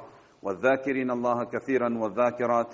وَالذَّاكِرِينَ اللَّهَ كَثِيرًا وَالذَّاكِرَاتِ.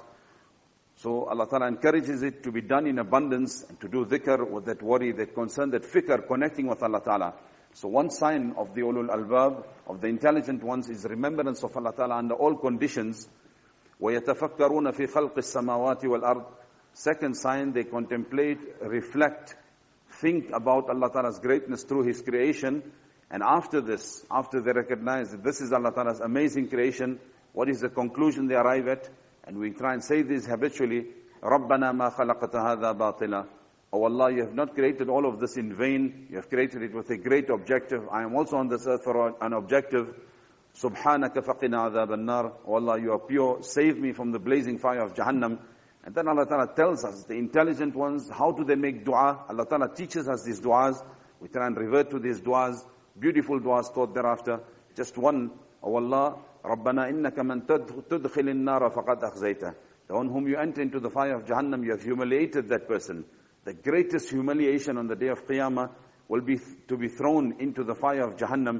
So Allah Ta'ala encourages it to be done in abundance and to do dhikr with that worry, that concern, that fikr, connecting with Allah Ta'ala. So one sign of the ulul albab, of the intelligent ones, is remembrance of Allah Ta'ala under all conditions. وَيَتَفَكَّرُونَ فِي خَلْقِ السَّمَاوَاتِ وَالْأَرْضِ. Second sign, they contemplate, reflect, think about Allah Ta'ala's greatness through His creation. And after this, after they recognize that this is Allah Ta'ala's amazing creation, what is the conclusion they arrive at? And we try and say this habitually, رَبَّنَا مَا خَلَقَتَ هَذَا بَاطِلًا. Oh Allah, you have not created all of this in vain. You have created it with a great objective. I am also on this earth for an objective. سُبْحَانَكَ فَقِنَا عَذَابَ النَّارِ. Oh Allah, you are pure. Save me from the blazing fire of Jahannam. And then Allah Ta'ala tells us, the intelligent ones, how do they make dua? Allah Ta'ala teaches us these duas. We try and revert to these duas. Beautiful duas taught thereafter. Just one, oh Allah, رَبَّنَا إِنَّكَ مَنْ تُدْخِلِ النَّارَ فَقَدْ أَخْزَيْتَهُ. The one whom you enter into the fire of Jahannam, you have humiliated that person. The greatest humiliation on the day of Qiyamah will be to be thrown into the fire of Jahannam.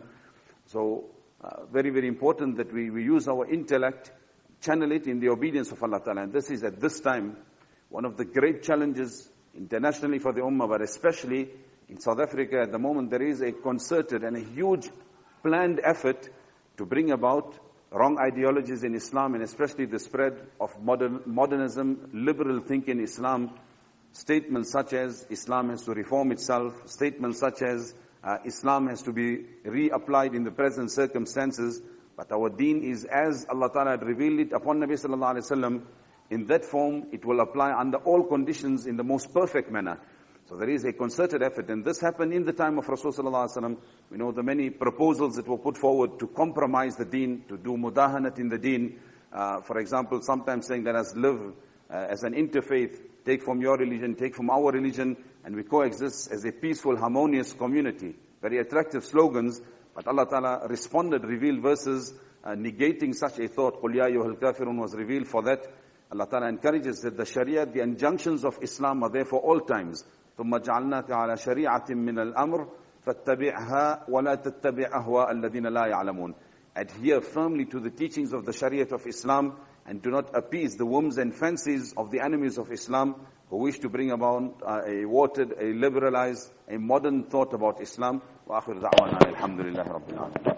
So, uh, very, very important that we, we use our intellect, channel it in the obedience of Allah Ta'ala. And this is at this time one of the great challenges internationally for the Ummah, but especially in South Africa at the moment. There is a concerted and a huge planned effort to bring about wrong ideologies in Islam, and especially the spread of modern, modernism, liberal thinking in Islam. Statements such as Islam has to reform itself, statements such as uh, Islam has to be reapplied in the present circumstances. But our deen is as Allah Ta'ala had revealed it upon Nabi Sallallahu Alaihi Wasallam. In that form, it will apply under all conditions in the most perfect manner. So there is a concerted effort, and this happened in the time of Rasul Sallallahu Alaihi Wasallam. We know the many proposals that were put forward to compromise the deen, to do mudahanat in the deen. Uh, for example, sometimes saying that us live uh, as an interfaith, take from your religion, take from our religion, and we coexist as a peaceful, harmonious community. Very attractive slogans, but Allah Ta'ala responded, revealed verses, uh, negating such a thought. قُلْ يَا أَيُّهَا الْكَافِرُونَ was revealed for that. Allah Ta'ala encourages that the Sharia, the injunctions of Islam are there for all times. ثُمَّ جَعَلْنَاكَ عَلَى شَرِيعَةٍ مِّنَ الْأَمْرِ فَاتَّبِعْهَا وَلَا تَتَّبِعْ أَهْوَاءَ الَّذِينَ لَا يَعْلَمُونَ. Adhere firmly to the teachings of the Shariah of Islam, and do not appease the whims and fancies of the enemies of Islam who wish to bring about uh, a watered, a liberalized, a modern thought about Islam. وآخر دعوانا الحمد لله رب العالمين.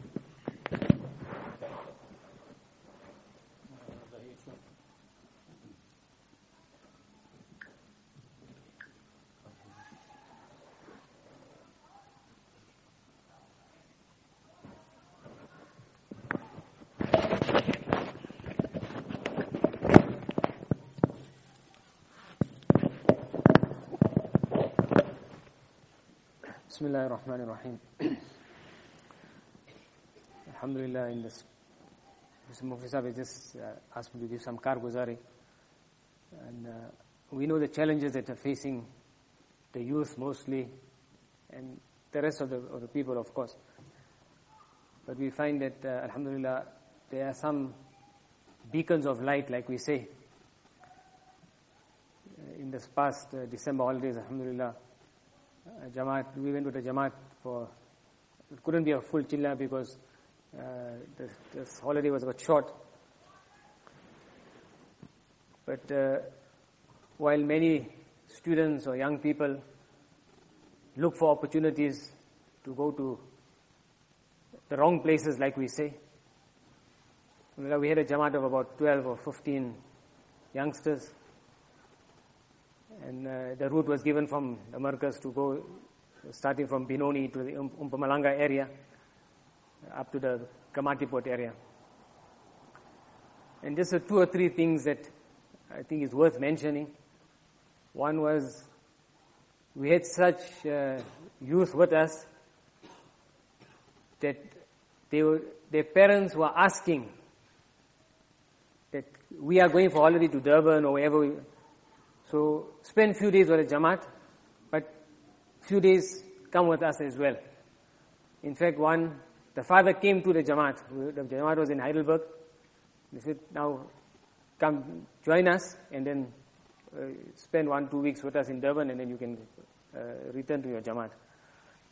Bismillah ar-Rahman ar-Rahim. Alhamdulillah, in this, Mister Mufti Sahib has just uh, asked me to give some karguzari. And uh, we know the challenges that are facing the youth mostly, and the rest of the, of the people, of course. But we find that, uh, Alhamdulillah, there are some beacons of light, like we say. Uh, in this past uh, December holidays, Alhamdulillah, Uh, Jamaat, we went to the Jamaat for, it couldn't be a full chilla because uh, this, this holiday was about short. But uh, while many students or young people look for opportunities to go to the wrong places, like we say, we had a Jamaat of about twelve or fifteen youngsters. And uh, the route was given from the Markaz to go, starting from Benoni to the um, Mpumalanga area, up to the Kamatiport area. And just uh, two or three things that I think is worth mentioning. One was, we had such uh, youth with us that they were, their parents were asking that we are going for holiday to Durban or wherever we, so spend few days with the Jamaat, but few days come with us as well. In fact, one, the father came to the Jamaat. The Jamaat was in Heidelberg. He said, now come join us and then uh, spend one, two weeks with us in Durban, and then you can uh, return to your Jamaat.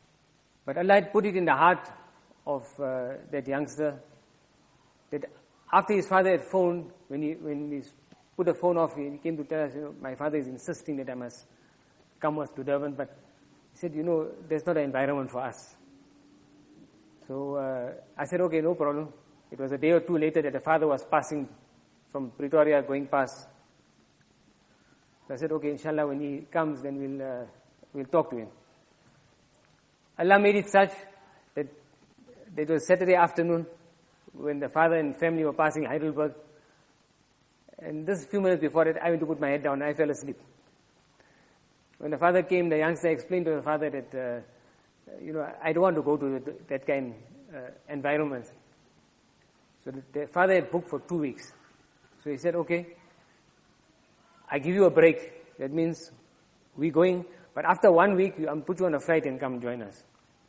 But Allah had put it in the heart of uh, that youngster that after his father had phoned, when he, when he put the phone off, he came to tell us, you know, my father is insisting that I must come to Durban, but he said, you know, there's not an environment for us. So uh, I said, okay, no problem. It was a day or two later that the father was passing from Pretoria, going past. So I said, okay, inshallah, when he comes, then we'll uh, we'll talk to him. Allah made it such that it was Saturday afternoon when the father and family were passing Heidelberg. And just a few minutes before that, I went to put my head down and I fell asleep. When the father came, the youngster explained to the father that, uh, you know, I don't want to go to that kind of uh, environment. So the, the father had booked for two weeks. So he said, okay, I give you a break. That means we're going, but after one week, I'll put you on a flight and come join us.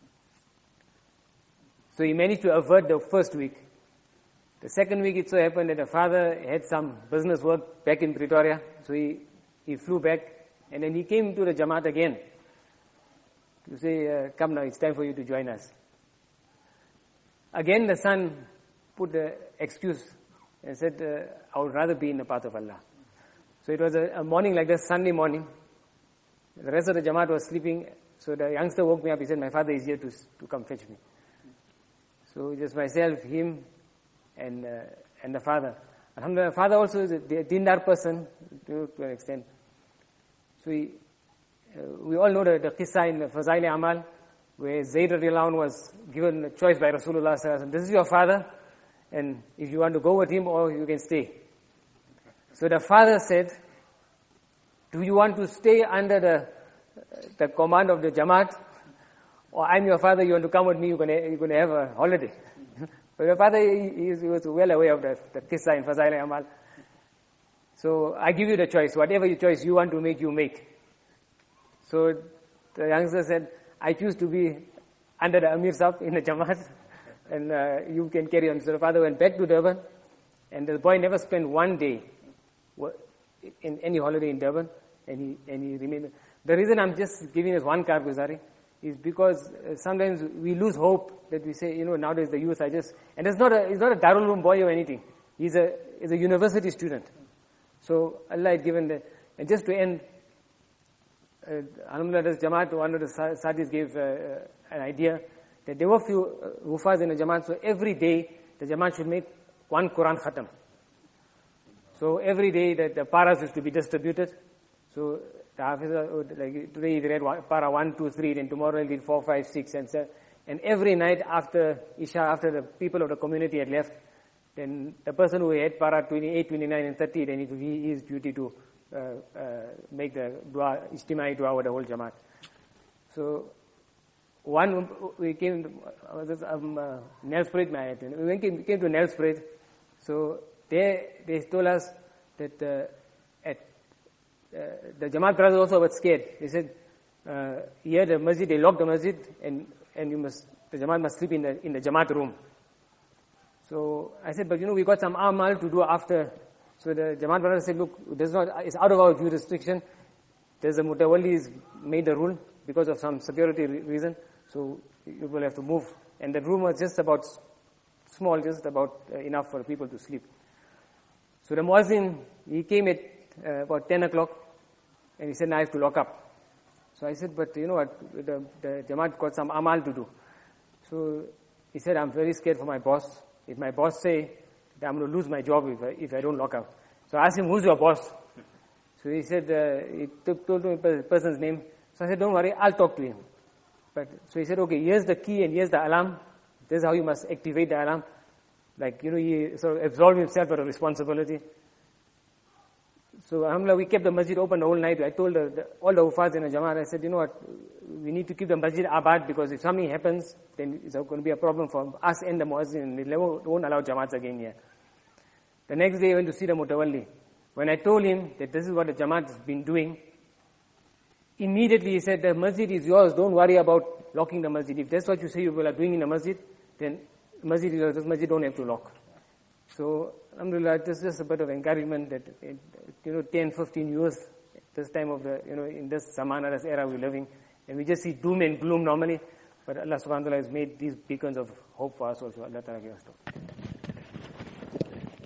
So he managed to avert the first week. The second week, it so happened that the father had some business work back in Pretoria. So he, he flew back, and then he came to the Jamaat again to say, uh, come now, it's time for you to join us. Again, the son put the excuse and said, uh, I would rather be in the path of Allah. So it was a, a morning like this, Sunday morning. The rest of the Jamaat was sleeping. So the youngster woke me up. He said, my father is here to, to come fetch me. So just myself, him, and uh, and the father. Alhamdulillah, the father also is a dindar person to, to an extent. So he, uh, we all know the, the qissa in the Fazail Amal, where Zayd radiallahu anhu was given a choice by Rasulullah sallallahu alaihi wasallam. This is your father, and if you want to go with him, or you can stay. So the father said, do you want to stay under the the command of the Jamaat, or I'm your father, you want to come with me, you're going to, you're going to have a holiday? But the father, he, he was well aware of the, the qissa in Fazail Amal. So I give you the choice. Whatever your choice you want to make, you make. So the youngster said, I choose to be under the Amir Sahib in the Jamaat, and uh, you can carry on. So the father went back to Durban, and the boy never spent one day in any holiday in Durban, and he, and he remained. The reason I'm just giving us one Karguzari is because uh, sometimes we lose hope that we say, you know, nowadays the youth are just, and it's not a, it's not a Darul Uloom boy or anything. He's a, he's a university student. So Allah had given the, and just to end, uh, Alhamdulillah, this Jamaat, one of the Sadis gave uh, uh, an idea that there were few uh, Hufaz in the Jamaat, so every day the Jamaat should make one Quran Khatam. So every day that the paras is to be distributed. So the Hafiz, like today he read para one, two, three, then tomorrow he'll read four, five, six, and seven. And every night after Isha, after the people of the community had left, then the person who had para twenty-eight, twenty-nine, and thirty, then it will be his duty to uh, uh, make the dua, ijtimai dua with the whole Jamaat. So one, we came, to, um, uh, Nelspruit, we went, came, came to Nelspruit. So they, they told us that uh, at Uh, the Jamaat brothers also were scared. They said, uh, here the masjid, they locked the masjid, and, and you must, the Jamaat must sleep in the, in the Jamaat room. So I said, but you know, we got some amal to do after. So the Jamaat brothers said, look, this is not, it's out of our jurisdiction. There's a Mutawalli's made the rule because of some security re- reason. So you will have to move. And the room was just about small, just about uh, enough for people to sleep. So the Muazzin, he came at uh, about ten o'clock. And he said, now I have to lock up. So I said, but you know what, the, the Jamaat got some amal to do. So he said, I'm very scared for my boss. If my boss say that I'm going to lose my job if I, if I don't lock up. So I asked him, who's your boss? So he said, uh, he took, told me the person's name. So I said, don't worry, I'll talk to him. But so he said, okay, here's the key and here's the alarm. This is how you must activate the alarm. Like, you know, he sort of absolved himself of the responsibility. So, alhamdulillah, we kept the masjid open the whole night. I told the, the, all the Hufaz in the Jamaat, I said, you know what, we need to keep the masjid abad, because if something happens, then it's going to be a problem for us and the Muazzin. We won't allow Jamaats again here. The next day, I went to see the Mutawalli. When I told him that this is what the Jamaat has been doing, immediately he said, the masjid is yours, don't worry about locking the masjid. If that's what you say you are doing in the masjid, then the masjid is yours, this masjid don't have to lock. So, alhamdulillah, this is just a bit of encouragement that, it, you know, ten, fifteen years, this time of the, you know, in this Samana, this era we're living, and we just see doom and gloom normally, but Allah subhanahu wa ta'ala has made these beacons of hope for us also. Allah ta'ala give us tawfiq.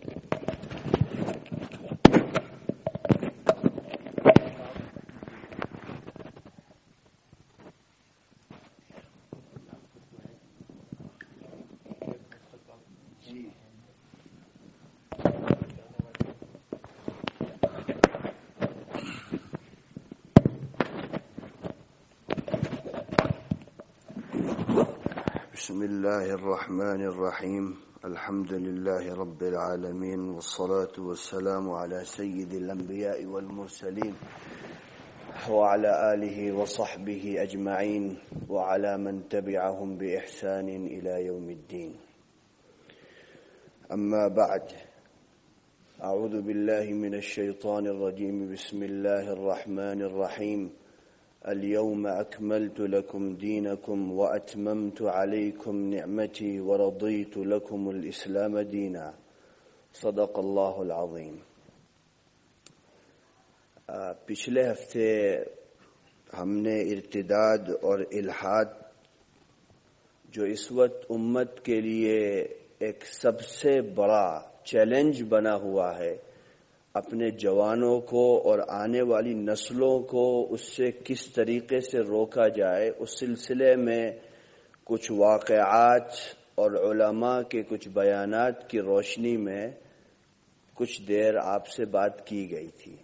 بسم الله الرحمن الرحيم الحمد لله رب العالمين والصلاة والسلام على سيد الأنبياء والمرسلين وعلى آله وصحبه أجمعين وعلى من تبعهم بإحسان إلى يوم الدين. أما بعد، أعوذ بالله من الشيطان الرجيم. بسم الله الرحمن الرحيم. اليوم أكملت لكم دينكم وأتممت عليكم نعمتي ورضيت لكم الإسلام دينا. صدق الله العظيم. پچھلے ہفتے ہم نے ارتداد اور الحاد جو اس وقت امت کے لیے ایک سب سے بڑا چیلنج بنا ہوا ہے، اپنے جوانوں کو اور آنے والی نسلوں کو اس سے کس طریقے سے روکا جائے، اس سلسلے میں کچھ واقعات اور علماء کے کچھ بیانات کی روشنی میں کچھ دیر آپ سے بات کی گئی تھی.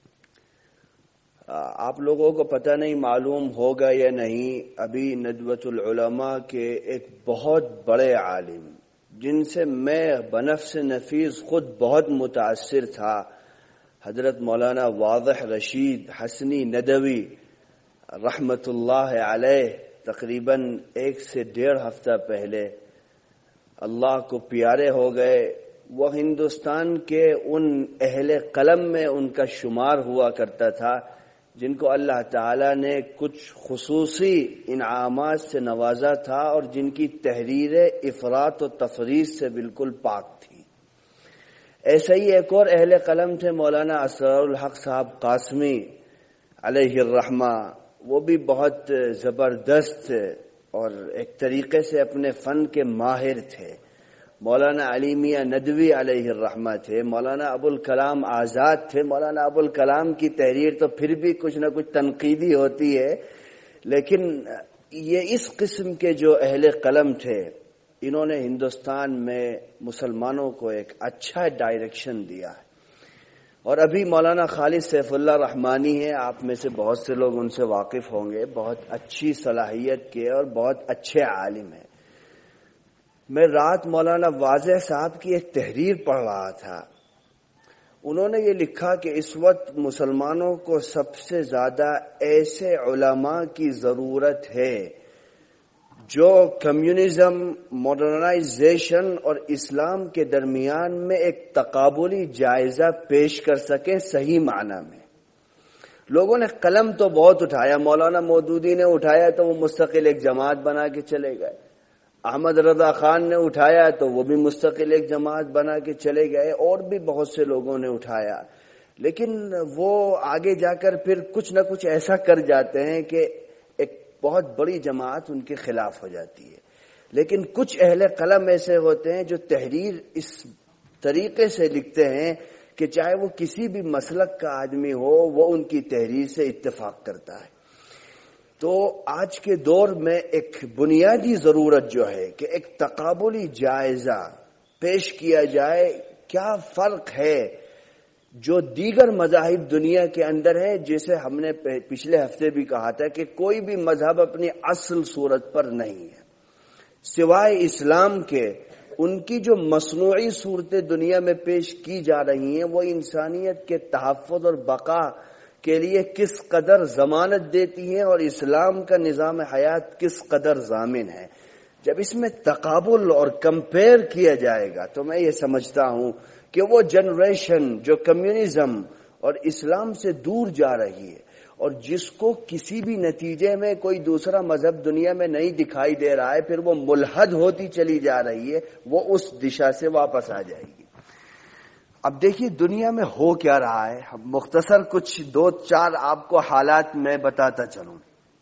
آپ لوگوں کو پتہ نہیں معلوم ہوگا یا نہیں، ابھی ندوۃ العلماء کے ایک بہت بڑے عالم جن سے میں بنفس نفیس خود بہت متاثر تھا، حضرت مولانا واضح رشید حسنی ندوی رحمت اللہ علیہ، تقریباً ایک سے ڈیڑھ ہفتہ پہلے اللہ کو پیارے ہو گئے. وہ ہندوستان کے ان اہل قلم میں ان کا شمار ہوا کرتا تھا جن کو اللہ تعالیٰ نے کچھ خصوصی انعامات سے نوازا تھا اور جن کی تحریر افراط و تفریط سے بالکل پاک تھی. ایسا ہی ایک اور اہل قلم تھے مولانا اسرار الحق صاحب قاسمی علیہ الرحمہ. وہ بھی بہت زبردست اور ایک طریقے سے اپنے فن کے ماہر تھے. مولانا علی میاں ندوی علیہ الرحمہ تھے. مولانا ابوالکلام آزاد تھے. مولانا ابوالکلام کی تحریر تو پھر بھی کچھ نہ کچھ تنقیدی ہوتی ہے، لیکن یہ اس قسم کے جو اہل قلم تھے، انہوں نے ہندوستان میں مسلمانوں کو ایک اچھا ڈائریکشن دیا ہے. اور ابھی مولانا خالد سیف اللہ رحمانی ہیں، آپ میں سے بہت سے لوگ ان سے واقف ہوں گے، بہت اچھی صلاحیت کے اور بہت اچھے عالم ہیں. میں رات مولانا واضح صاحب کی ایک تحریر پڑھ رہا تھا. انہوں نے یہ لکھا کہ اس وقت مسلمانوں کو سب سے زیادہ ایسے علماء کی ضرورت ہے جو کمیونزم، ماڈرنائزیشن اور اسلام کے درمیان میں ایک تقابلی جائزہ پیش کر سکیں صحیح معنی میں. لوگوں نے قلم تو بہت اٹھایا، مولانا مودودی نے اٹھایا تو وہ مستقل ایک جماعت بنا کے چلے گئے. احمد رضا خان نے اٹھایا تو وہ بھی مستقل ایک جماعت بنا کے چلے گئے، اور بھی بہت سے لوگوں نے اٹھایا. لیکن وہ آگے جا کر پھر کچھ نہ کچھ ایسا کر جاتے ہیں کہ ایک بہت بڑی جماعت ان کے خلاف ہو جاتی ہے. لیکن کچھ اہل قلم ایسے ہوتے ہیں جو تحریر اس طریقے سے لکھتے ہیں کہ چاہے وہ کسی بھی مسلک کا آدمی ہو، وہ ان کی تحریر سے اتفاق کرتا ہے. تو آج کے دور میں ایک بنیادی ضرورت جو ہے کہ ایک تقابلی جائزہ پیش کیا جائے، کیا فرق ہے جو دیگر مذاہب دنیا کے اندر ہے. جیسے ہم نے پچھلے ہفتے بھی کہا تھا کہ کوئی بھی مذہب اپنی اصل صورت پر نہیں ہے سوائے اسلام کے. ان کی جو مصنوعی صورتیں دنیا میں پیش کی جا رہی ہیں وہ انسانیت کے تحفظ اور بقا کے لیے کس قدر ضمانت دیتی ہیں اور اسلام کا نظام حیات کس قدر ضامن ہے. جب اس میں تقابل اور کمپیئر کیا جائے گا تو میں یہ سمجھتا ہوں کہ وہ جنریشن جو کمیونزم اور اسلام سے دور جا رہی ہے اور جس کو کسی بھی نتیجے میں کوئی دوسرا مذہب دنیا میں نہیں دکھائی دے رہا ہے، پھر وہ ملحد ہوتی چلی جا رہی ہے، وہ اس دشا سے واپس آ جائے گی. اب دیکھیے دنیا میں ہو کیا رہا ہے. مختصر کچھ دو چار آپ کو حالات میں بتاتا چلوں.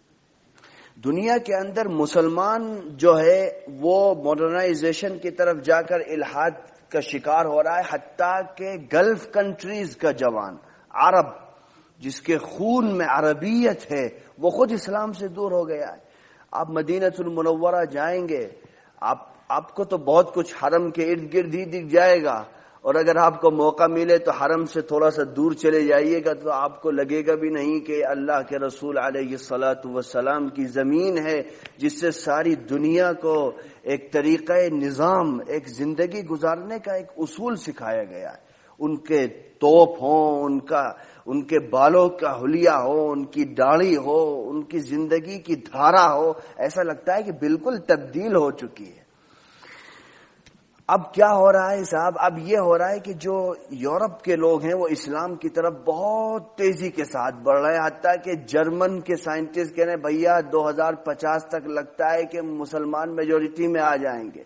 دنیا کے اندر مسلمان جو ہے وہ ماڈرنائزیشن کی طرف جا کر الحاد کا شکار ہو رہا ہے. حتیٰ کہ گلف کنٹریز کا جوان عرب جس کے خون میں عربیت ہے وہ خود اسلام سے دور ہو گیا ہے. آپ مدینہ المنورہ جائیں گے، آپ آپ کو تو بہت کچھ حرم کے ارد گرد ہی دکھ جائے گا. اور اگر آپ کو موقع ملے تو حرم سے تھوڑا سا دور چلے جائیے گا تو آپ کو لگے گا بھی نہیں کہ اللہ کے رسول علیہ الصلاۃ والسلام کی زمین ہے جس سے ساری دنیا کو ایک طریقہ نظام، ایک زندگی گزارنے کا ایک اصول سکھایا گیا ہے. ان کے توپ ہوں، ان کا ان کے بالوں کا حلیہ ہو، ان کی داڑھی ہو، ان کی زندگی کی دھارا ہو، ایسا لگتا ہے کہ بالکل تبدیل ہو چکی ہے. اب کیا ہو رہا ہے صاحب؟ اب یہ ہو رہا ہے کہ جو یورپ کے لوگ ہیں وہ اسلام کی طرف بہت تیزی کے ساتھ بڑھ رہے ہیں، حتیٰ کہ جرمن کے سائنٹسٹ کہہ رہے ہیں بھیا دو ہزار پچاس تک لگتا ہے کہ مسلمان میجورٹی میں آ جائیں گے.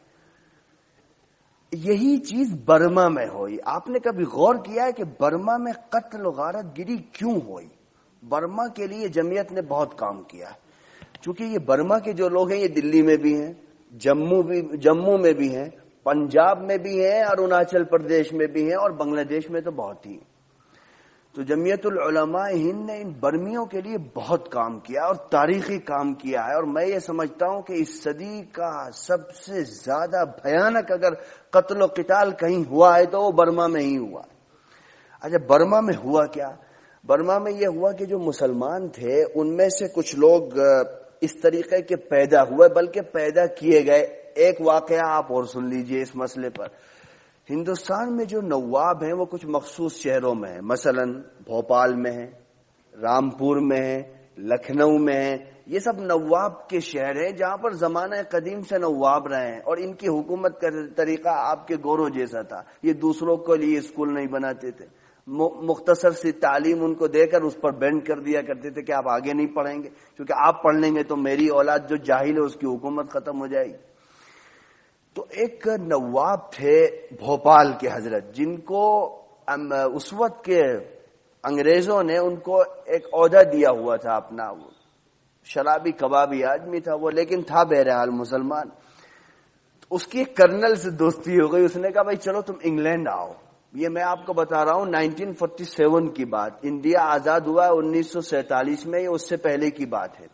یہی چیز برما میں ہوئی. آپ نے کبھی غور کیا ہے کہ برما میں قتل و غارت گری کیوں ہوئی؟ برما کے لیے جمعیت نے بہت کام کیا ہے. چونکہ یہ برما کے جو لوگ ہیں یہ دلی میں بھی ہیں، جموں بھی جموں میں بھی ہیں، پنجاب میں بھی ہیں، اروناچل پردیش میں بھی ہیں، اور بنگلہ دیش میں تو بہت ہی. تو جمعیت العلماء ہند نے ان برمیوں کے لیے بہت کام کیا اور تاریخی کام کیا ہے. اور میں یہ سمجھتا ہوں کہ اس صدی کا سب سے زیادہ بھیانک اگر قتل و قتال کہیں ہوا ہے تو وہ برما میں ہی ہوا. اچھا برما میں ہوا کیا؟ برما میں یہ ہوا کہ جو مسلمان تھے ان میں سے کچھ لوگ اس طریقے کے پیدا ہوئے، بلکہ پیدا کیے گئے. ایک واقعہ آپ اور سن لیجئے اس مسئلے پر. ہندوستان میں جو نواب ہیں وہ کچھ مخصوص شہروں میں ہیں، مثلا بھوپال میں ہیں، رامپور میں ہیں، لکھنؤ میں ہیں. یہ سب نواب کے شہر ہیں جہاں پر زمانہ قدیم سے نواب رہے ہیں، اور ان کی حکومت کا طریقہ آپ کے گورو جیسا تھا. یہ دوسروں کے لیے اسکول نہیں بناتے تھے، مختصر سی تعلیم ان کو دے کر اس پر بینڈ کر دیا کرتے تھے کہ آپ آگے نہیں پڑھیں گے، کیونکہ آپ پڑھ لیں گے تو میری اولاد جو جاہل ہے اس کی حکومت ختم ہو جائے گی. تو ایک نواب تھے بھوپال کے حضرت، جن کو اس وقت کے انگریزوں نے ان کو ایک عہدہ دیا ہوا تھا اپنا. شرابی کبابی آدمی تھا وہ، لیکن تھا بہرحال مسلمان. اس کی کرنل سے دوستی ہو گئی. اس نے کہا بھائی چلو تم انگلینڈ آؤ. یہ میں آپ کو بتا رہا ہوں نائنٹین فورٹی سیون کی بات. انڈیا آزاد ہوا انیس سو سینتالیس میں، اس سے پہلے کی بات ہے.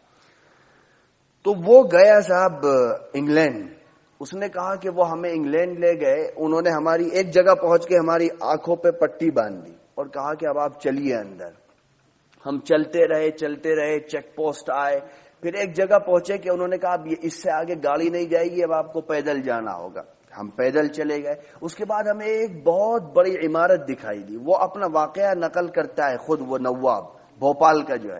تو وہ گیا صاحب انگلینڈ. اس نے کہا کہ وہ ہمیں انگلینڈ لے گئے. انہوں نے ہماری ایک جگہ پہنچ کے ہماری آنکھوں پہ پٹی باندھ دی اور کہا کہ اب آپ چلیے اندر. ہم چلتے رہے چلتے رہے چیک پوسٹ آئے. پھر ایک جگہ پہنچے کہ انہوں نے کہا اب اس سے آگے گاڑی نہیں جائے گی، اب آپ کو پیدل جانا ہوگا. ہم پیدل چلے گئے. اس کے بعد ہمیں ایک بہت بڑی عمارت دکھائی دی. وہ اپنا واقعہ نقل کرتا ہے خود، وہ نواب بھوپال کا جو ہے.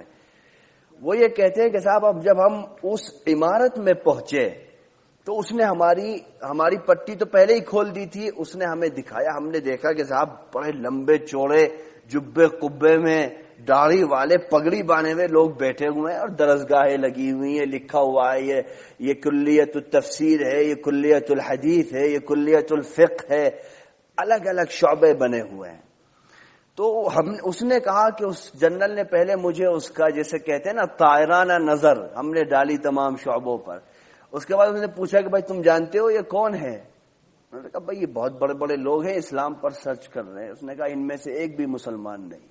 وہ یہ کہتے ہیں کہ صاحب اب جب ہم اس عمارت میں پہنچے تو اس نے ہماری ہماری پٹی تو پہلے ہی کھول دی تھی. اس نے ہمیں دکھایا. ہم نے دیکھا کہ صاحب بڑے لمبے چوڑے جبے قبے میں داڑھی والے پگڑی باندھے ہوئے لوگ بیٹھے ہوئے ہیں اور درسگاہیں لگی ہوئی ہیں. لکھا ہوا ہے یہ یہ کلیت التفسیر ہے، یہ کلیت الحدیث ہے، یہ کلیت الفقہ ہے. الگ الگ شعبے بنے ہوئے ہیں. تو ہم اس نے کہا کہ اس جنرل نے پہلے مجھے اس کا جیسے کہتے ہیں نا طائرانہ نظر ہم نے ڈالی تمام شعبوں پر. اس کے بعد اس نے پوچھا کہ بھائی تم جانتے ہو یہ کون ہے؟ انہوں نے کہا بھائی یہ بہت بڑے بڑے لوگ ہیں، اسلام پر سرچ کر رہے ہیں. اس نے کہا ان میں سے ایک بھی مسلمان نہیں ہے.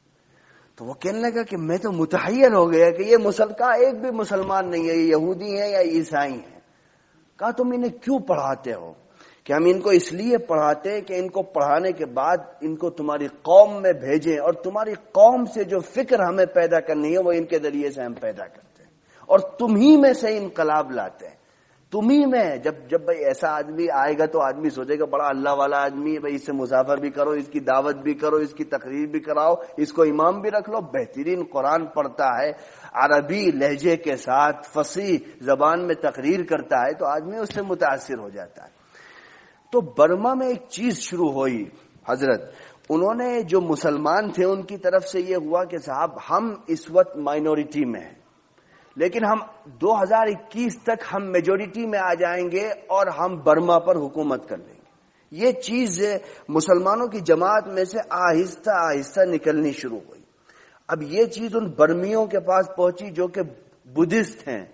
تو وہ کہنے لگا کہ میں تو متحیر ہو گیا کہ یہ مسلمان کا ایک بھی مسلمان نہیں ہے، یہ یہودی ہیں یا عیسائی ہیں. کہا تم انہیں کیوں پڑھاتے ہو؟ کہ ہم ان کو اس لیے پڑھاتے ہیں کہ ان کو پڑھانے کے بعد ان کو تمہاری قوم میں بھیجیں، اور تمہاری قوم سے جو فکر ہمیں پیدا کرنی ہے وہ ان کے ذریعے سے ہم پیدا کرتے ہیں، اور تم ہی میں سے انقلاب لاتے ہیں. تمہیں میں جب جب بھائی ایسا آدمی آئے گا تو آدمی سوچے گا بڑا اللہ والا آدمی ہے، بھائی اس سے مسافر بھی کرو، اس کی دعوت بھی کرو، اس کی تقریر بھی کراؤ، اس کو امام بھی رکھ لو. بہترین قرآن پڑھتا ہے، عربی لہجے کے ساتھ فصیح زبان میں تقریر کرتا ہے، تو آدمی اس سے متاثر ہو جاتا ہے. تو برما میں ایک چیز شروع ہوئی حضرت. انہوں نے جو مسلمان تھے ان کی طرف سے یہ ہوا کہ صاحب ہم اس وقت مائنورٹی میں ہیں، لیکن ہم دو ہزار اکیس تک ہم میجورٹی میں آ جائیں گے اور ہم برما پر حکومت کر لیں گے. یہ چیز مسلمانوں کی جماعت میں سے آہستہ آہستہ نکلنی شروع ہوئی. اب یہ چیز ان برمیوں کے پاس پہنچی جو کہ بدھسٹ ہیں،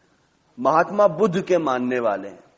مہاتما بدھ کے ماننے والے ہیں.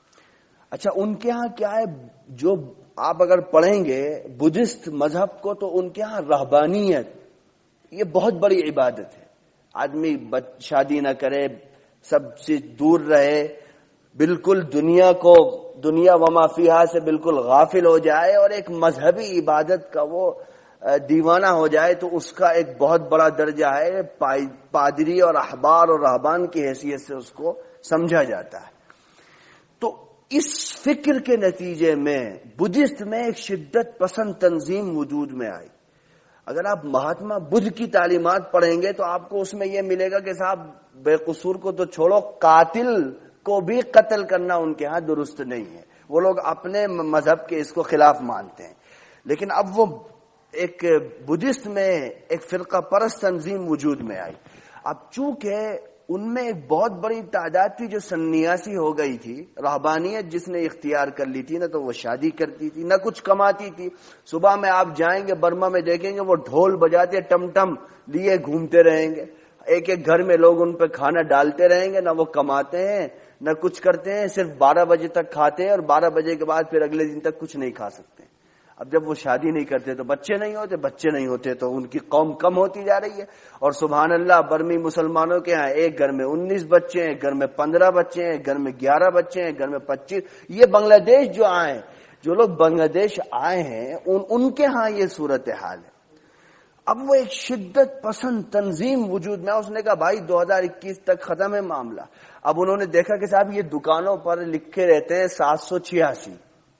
اچھا ان کے ہاں کیا ہے، جو آپ اگر پڑھیں گے بدھسٹ مذہب کو تو ان کے ہاں رہبانیت یہ بہت بڑی عبادت ہے. آدمی شادی نہ کرے، سب سے دور رہے، بالکل دنیا کو دنیا وما فیہا سے بالکل غافل ہو جائے اور ایک مذہبی عبادت کا وہ دیوانہ ہو جائے تو اس کا ایک بہت بڑا درجہ ہے پادری اور احبار اور رہبان کی حیثیت سے اس کو سمجھا جاتا ہے. تو اس فکر کے نتیجے میں بدھسٹ میں ایک شدت پسند تنظیم وجود میں آئی. اگر آپ مہاتما بدھ کی تعلیمات پڑھیں گے تو آپ کو اس میں یہ ملے گا کہ صاحب بے قصور کو تو چھوڑو، قاتل کو بھی قتل کرنا ان کے ہاں درست نہیں ہے. وہ لوگ اپنے مذہب کے اس کو خلاف مانتے ہیں. لیکن اب وہ ایک بدھسٹ میں ایک فرقہ پرست تنظیم وجود میں آئی. اب چونکہ ان میں ایک بہت بڑی تعداد تھی جو سنیاسی ہو گئی تھی، رہبانیت جس نے اختیار کر لی تھی، نہ تو وہ شادی کرتی تھی نہ کچھ کماتی تھی. صبح میں آپ جائیں گے برما میں دیکھیں گے وہ ڈھول بجاتے ٹم ٹم لیے گھومتے رہیں گے. ایک ایک گھر میں لوگ ان پہ کھانا ڈالتے رہیں گے، نہ وہ کماتے ہیں نہ کچھ کرتے ہیں، صرف بارہ بجے تک کھاتے ہیں اور بارہ بجے کے بعد پھر اگلے دن تک کچھ نہیں کھا سکتے. اب جب وہ شادی نہیں کرتے تو بچے نہیں ہوتے، بچے نہیں ہوتے تو ان کی قوم کم ہوتی جا رہی ہے. اور سبحان اللہ برمی مسلمانوں کے ہاں ایک گھر میں انیس بچے ہیں، ایک گھر میں پندرہ بچے ہیں، ایک گھر میں گیارہ بچے ہیں، ایک گھر میں پچیس. یہ بنگلہ دیش جو آئے جو لوگ بنگلہ دیش آئے ہیں ان ان کے ہاں یہ صورت حال ہے. اب وہ ایک شدت پسند تنظیم وجود میں، اس نے کہا بھائی دو ہزار اکیس تک ختم ہے معاملہ. اب انہوں نے دیکھا کہ صاحب یہ دکانوں پر لکھے رہتے ہیں سات سو چھیاسی.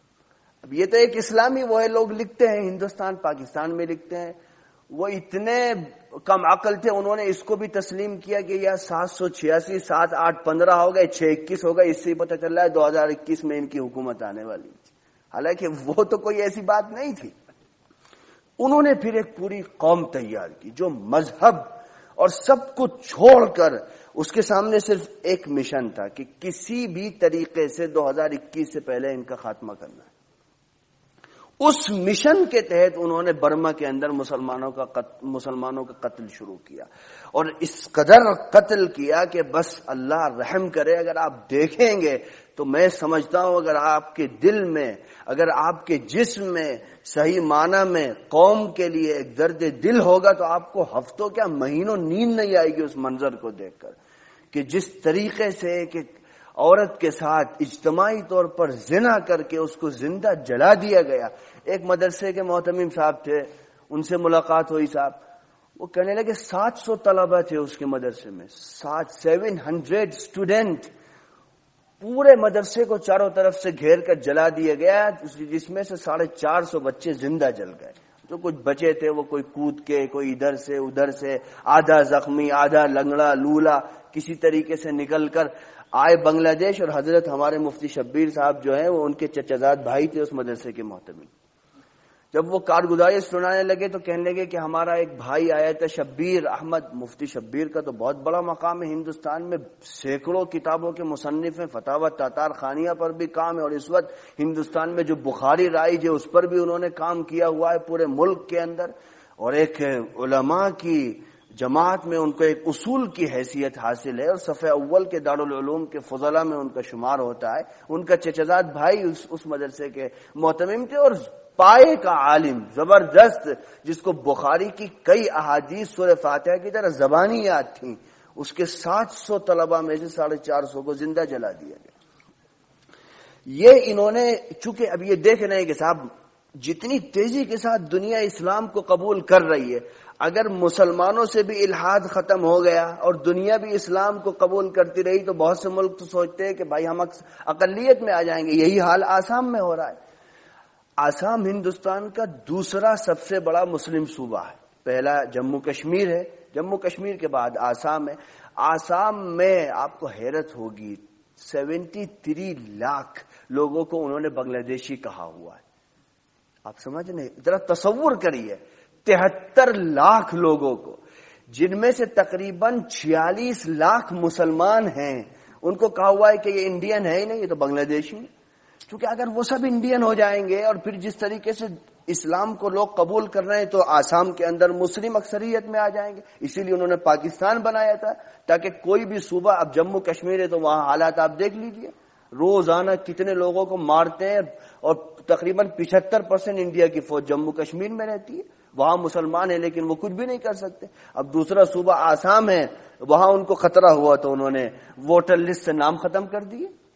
اب یہ تو ایک اسلامی وہ ہے، لوگ لکھتے ہیں ہندوستان پاکستان میں لکھتے ہیں. وہ اتنے کم عقل تھے، انہوں نے اس کو بھی تسلیم کیا کہ یہ سات سو چھیاسی سات آٹھ پندرہ ہو گئے چھ اکیس ہو گئے. اس سے پتہ چل رہا ہے دو ہزار اکیس میں ان کی حکومت آنے والی تھی. حالانکہ وہ تو کوئی ایسی بات نہیں تھی. انہوں نے پھر ایک پوری قوم تیار کی جو مذہب اور سب کچھ چھوڑ کر اس کے سامنے صرف ایک مشن تھا کہ کسی بھی طریقے سے دو ہزار اکیس سے پہلے ان کا خاتمہ کرنا ہے. اس مشن کے تحت انہوں نے برما کے اندر مسلمانوں کا قتل مسلمانوں کا قتل شروع کیا اور اس قدر قتل کیا کہ بس اللہ رحم کرے. اگر آپ دیکھیں گے تو میں سمجھتا ہوں اگر آپ کے دل میں اگر آپ کے جسم میں صحیح معنی میں قوم کے لیے ایک درد دل ہوگا تو آپ کو ہفتوں کیا مہینوں نیند نہیں آئے گی اس منظر کو دیکھ کر کہ جس طریقے سے کہ عورت کے ساتھ اجتماعی طور پر زنا کر کے اس کو زندہ جلا دیا گیا. ایک مدرسے کے محتمم صاحب تھے، ان سے ملاقات ہوئی. صاحب وہ کہنے لگے سات سو طلبہ تھے اس کے مدرسے میں، سات سیون ہنڈریڈ اسٹوڈینٹ. پورے مدرسے کو چاروں طرف سے گھیر کر جلا دیا گیا جس میں سے ساڑھے چار سو بچے زندہ جل گئے. جو کچھ بچے تھے وہ کوئی کود کے، کوئی ادھر سے ادھر سے، آدھا زخمی آدھا لنگڑا لولا کسی طریقے سے نکل کر آئے بنگلہ دیش. اور حضرت ہمارے مفتی شبیر صاحب جو ہیں وہ ان کے چچزاد بھائی تھے اس مدرسے کے محتمل. جب وہ کارگزاری سنانے لگے تو کہنے لگے کہ ہمارا ایک بھائی آیا تھا شبیر احمد. مفتی شبیر کا تو بہت بڑا مقام ہے ہندوستان میں، سینکڑوں کتابوں کے مصنف ہیں، فتاوی تاتار خانیہ پر بھی کام ہے اور اس وقت ہندوستان میں جو بخاری رائج ہے اس پر بھی انہوں نے کام کیا ہوا ہے پورے ملک کے اندر. اور ایک علماء کی جماعت میں ان کو ایک اصول کی حیثیت حاصل ہے اور صفحہ اول کے دارالعلوم کے فضلاء میں ان کا شمار ہوتا ہے. ان کا چچزاد بھائی اس, اس مدرسے کے محتمم تھے اور پائے کا عالم زبردست جس کو بخاری کی کئی احادیث سورہ فاتحہ کی طرح زبانی یاد تھیں. اس کے سات سو طلبہ میں سے ساڑھے چار سو کو زندہ جلا دیا گیا. یہ انہوں نے چونکہ اب یہ دیکھ رہے ہیں کہ صاحب جتنی تیزی کے ساتھ دنیا اسلام کو قبول کر رہی ہے، اگر مسلمانوں سے بھی الحاد ختم ہو گیا اور دنیا بھی اسلام کو قبول کرتی رہی تو بہت سے ملک تو سوچتے ہیں کہ بھائی ہم اقلیت میں آ جائیں گے. یہی حال آسام میں ہو رہا ہے. آسام ہندوستان کا دوسرا سب سے بڑا مسلم صوبہ ہے. پہلا جموں کشمیر ہے، جموں کشمیر کے بعد آسام ہے. آسام میں آپ کو حیرت ہوگی سیونٹی تھری لاکھ لوگوں کو انہوں نے بنگلہ دیشی کہا ہوا ہے. آپ سمجھ نہیں، ذرا تصور کریے تہتر لاکھ لوگوں کو، جن میں سے تقریباً چھیالیس لاکھ مسلمان ہیں، ان کو کہا ہوا ہے کہ یہ انڈین ہے ہی نہیں، یہ تو بنگلہ دیشی. کیونکہ اگر وہ سب انڈین ہو جائیں گے اور پھر جس طریقے سے اسلام کو لوگ قبول کر رہے ہیں تو آسام کے اندر مسلم اکثریت میں آ جائیں گے. اسی لیے انہوں نے پاکستان بنایا تھا تاکہ کوئی بھی صوبہ، اب جموں کشمیر ہے تو وہاں حالات آپ دیکھ لیجئے، روزانہ کتنے لوگوں کو مارتے ہیں اور تقریباً پچہتر پرسینٹ انڈیا کی فوج جموں کشمیر میں رہتی ہے. وہاں مسلمان ہیں لیکن وہ کچھ بھی نہیں کر سکتے. اب دوسرا صوبہ آسام ہے، وہاں ان کو خطرہ ہوا تو انہوں نے ووٹر لسٹ سے نام ختم کر دیے.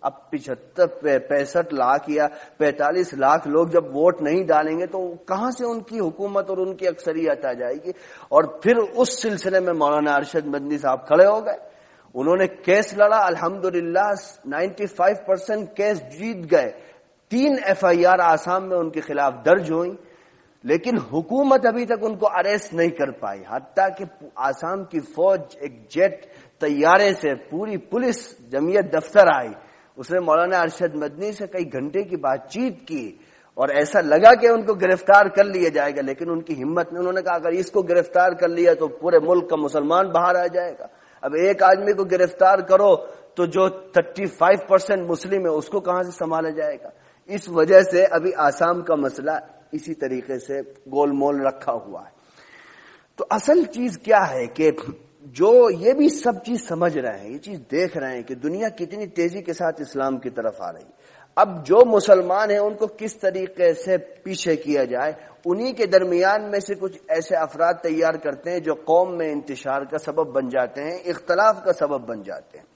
اب پچہتر پینسٹھ لاکھ یا پینتالیس لاکھ لوگ جب ووٹ نہیں ڈالیں گے تو کہاں سے ان کی حکومت اور ان کی اکثریت آ جائے گی؟ اور پھر اس سلسلے میں مولانا ارشد مدنی صاحب کھڑے ہو گئے، انہوں نے کیس لڑا، الحمدللہ نائنٹی فائیو پرسینٹ کیس جیت گئے، تین ایف آئی آر آسام میں ان کے خلاف درج ہوئیں، لیکن حکومت ابھی تک ان کو اریسٹ نہیں کر پائی، حتیٰ کہ آسام کی فوج ایک جیٹ طیارے سے پوری پولیس جمعیت دفتر آئی، اس نے مولانا ارشد مدنی سے کئی گھنٹے کی بات چیت کی اور ایسا لگا کہ ان کو گرفتار کر لیا جائے گا، لیکن ان کی ہمت نہیں، انہوں نے کہا اگر اس کو گرفتار کر لیا تو پورے ملک کا مسلمان باہر آ جائے گا، اب ایک آدمی کو گرفتار کرو تو جو تھرٹی فائیو پرسینٹ مسلم ہے اس کو کہاں سے سنبھالا جائے گا؟ اس وجہ سے ابھی آسام کا مسئلہ اسی طریقے سے گول مول رکھا ہوا ہے۔ تو اصل چیز کیا ہے کہ جو یہ بھی سب چیز سمجھ رہے ہیں، یہ چیز دیکھ رہے ہیں کہ دنیا کتنی تیزی کے ساتھ اسلام کی طرف آ رہی ہے، اب جو مسلمان ہیں ان کو کس طریقے سے پیچھے کیا جائے، انہی کے درمیان میں سے کچھ ایسے افراد تیار کرتے ہیں جو قوم میں انتشار کا سبب بن جاتے ہیں، اختلاف کا سبب بن جاتے ہیں۔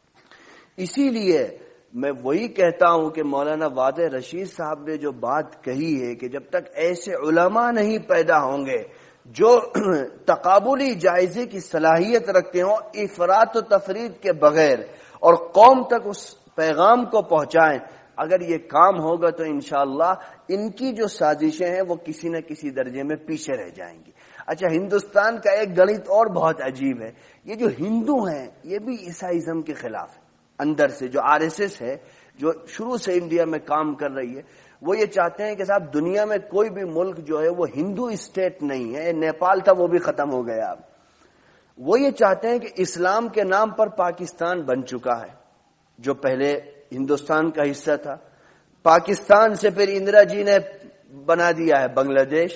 اسی لیے میں وہی کہتا ہوں کہ مولانا وعدہ رشید صاحب نے جو بات کہی ہے کہ جب تک ایسے علماء نہیں پیدا ہوں گے جو تقابلی جائزے کی صلاحیت رکھتے ہوں افراط و تفرید کے بغیر اور قوم تک اس پیغام کو پہنچائیں، اگر یہ کام ہوگا تو انشاءاللہ ان کی جو سازشیں ہیں وہ کسی نہ کسی درجے میں پیچھے رہ جائیں گی۔ اچھا، ہندوستان کا ایک گنت اور بہت عجیب ہے، یہ جو ہندو ہیں یہ بھی عیسائیزم کے خلاف ہے، اندر سے جو آر ایس ایس ہے جو شروع سے انڈیا میں کام کر رہی ہے، وہ یہ چاہتے ہیں کہ صاحب دنیا میں کوئی بھی ملک جو ہے وہ ہندو اسٹیٹ نہیں ہے، نیپال تھا وہ بھی ختم ہو گیا، اب وہ یہ چاہتے ہیں کہ اسلام کے نام پر پاکستان بن چکا ہے جو پہلے ہندوستان کا حصہ تھا، پاکستان سے پھر اندرا جی نے بنا دیا ہے بنگلہ دیش،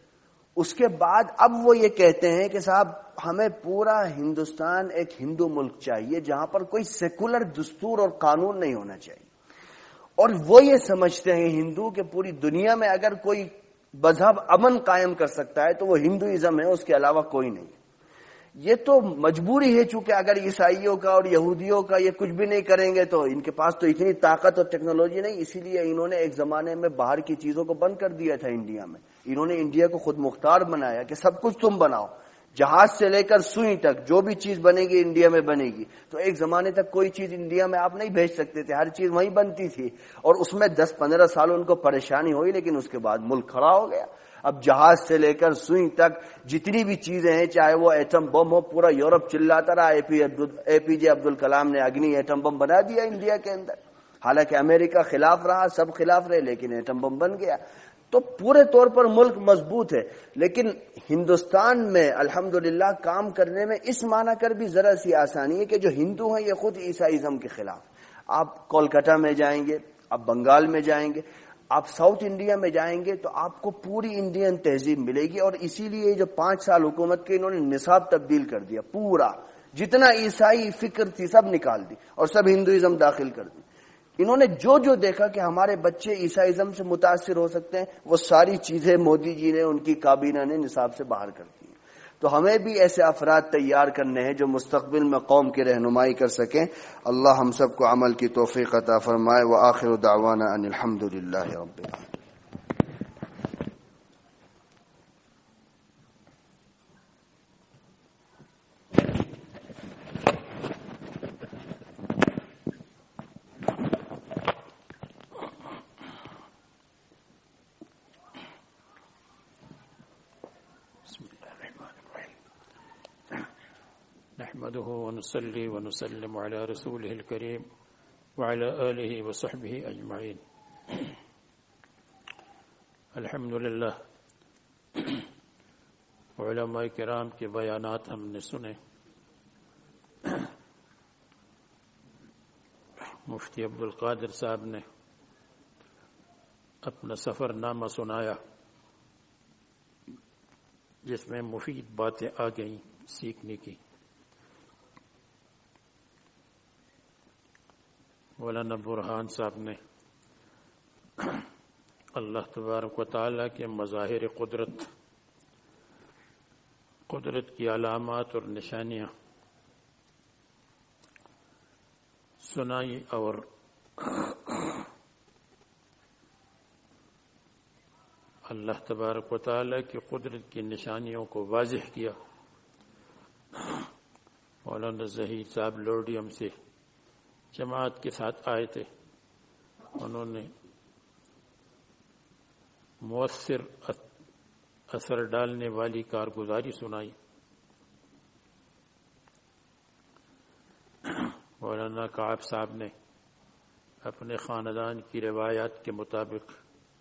اس کے بعد اب وہ یہ کہتے ہیں کہ صاحب ہمیں پورا ہندوستان ایک ہندو ملک چاہیے جہاں پر کوئی سیکولر دستور اور قانون نہیں ہونا چاہیے، اور وہ یہ سمجھتے ہیں ہندو کہ پوری دنیا میں اگر کوئی مذہب امن قائم کر سکتا ہے تو وہ ہندوازم ہے، اس کے علاوہ کوئی نہیں۔ یہ تو مجبوری ہے، چونکہ اگر عیسائیوں کا اور یہودیوں کا یہ کچھ بھی نہیں کریں گے تو ان کے پاس تو اتنی طاقت اور ٹیکنالوجی نہیں، اسی لیے انہوں نے ایک زمانے میں باہر کی چیزوں کو بند کر دیا تھا انڈیا میں، انہوں نے انڈیا کو خود مختار بنایا کہ سب کچھ تم بناؤ، جہاز سے لے کر سوئی تک جو بھی چیز بنے گی انڈیا میں بنے گی، تو ایک زمانے تک کوئی چیز انڈیا میں آپ نہیں بھیج سکتے تھے، ہر چیز وہیں بنتی تھی، اور اس میں دس پندرہ سال ان کو پریشانی ہوئی، لیکن اس کے بعد ملک کھڑا ہو گیا۔ اب جہاز سے لے کر سوئی تک جتنی بھی چیزیں ہیں، چاہے وہ ایٹم بم ہو، پورا یورپ چلاتا رہا، اے پی جے عبد الکلام نے اگنی ایٹم بم بنا دیا انڈیا کے اندر، حالانکہ امریکہ خلاف رہا، سب خلاف رہے، لیکن ایٹم بم بن گیا۔ تو پورے طور پر ملک مضبوط ہے، لیکن ہندوستان میں الحمدللہ کام کرنے میں اس معنی کر بھی ذرا سی آسانی ہے کہ جو ہندو ہیں یہ خود عیسائیزم کے خلاف، آپ کولکتہ میں جائیں گے، آپ بنگال میں جائیں گے، آپ ساؤتھ انڈیا میں جائیں گے تو آپ کو پوری انڈین تہذیب ملے گی، اور اسی لیے جو پانچ سال حکومت کے انہوں نے نصاب تبدیل کر دیا، پورا جتنا عیسائی فکر تھی سب نکال دی اور سب ہندوازم داخل کر دی۔ انہوں نے جو جو دیکھا کہ ہمارے بچے عیسائیزم سے متاثر ہو سکتے ہیں، وہ ساری چیزیں مودی جی نے، ان کی کابینہ نے نصاب سے باہر کر دی۔ تو ہمیں بھی ایسے افراد تیار کرنے ہیں جو مستقبل میں قوم کی رہنمائی کر سکیں۔ اللہ ہم سب کو عمل کی توفیق عطا فرمائے۔ وآخر دعوانا ان الحمد للہ رب العالمین۔ نحمده ونصلي ونسلم على رسوله الكريم وعلى آله وصحبه أجمعين۔ الحمدللہ علماء کرام کے بیانات ہم نے سنے، مفتی عبد القادر صاحب نے اپنا سفر نامہ سنایا جس میں مفید باتیں آ گئیں سیکھنے کی۔ مولانا برہان صاحب نے اللہ تبارک و تعالیٰ کے مظاہر قدرت قدرت کی علامات اور نشانیاں سنائی اور اللہ تبارک و تعالیٰ کی قدرت کی نشانیوں کو واضح کیا. مولانا ظہیر صاحب لوڈیم سے جماعت کے ساتھ آئے تھے. انہوں نے مؤثر اثر ڈالنے والی کارگزاری سنائی. مولانا کعب صاحب نے اپنے خاندان کی روایات کے مطابق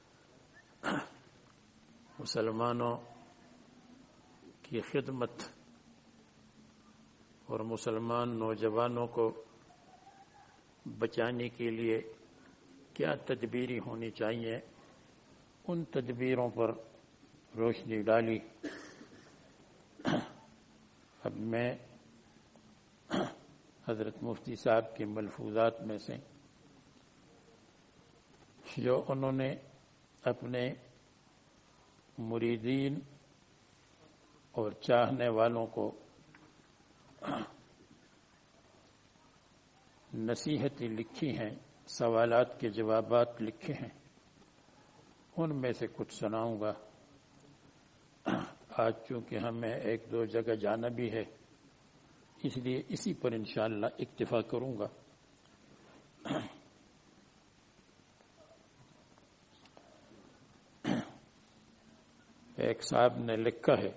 مسلمانوں کی خدمت اور مسلمان نوجوانوں کو بچانے کے لیے کیا تدبیری ہونی چاہیے ان تدبیروں پر روشنی ڈالی. اب میں حضرت مفتی صاحب کے ملفوظات میں سے جو انہوں نے اپنے مریدین اور چاہنے والوں کو نصیحتیں لکھی ہیں، سوالات کے جوابات لکھے ہیں، ان میں سے کچھ سناؤں گا. آج چونکہ ہمیں ایک دو جگہ جانا بھی ہے اس لیے اسی پر انشاءاللہ اکتفا کروں گا. ایک صاحب نے لکھا ہے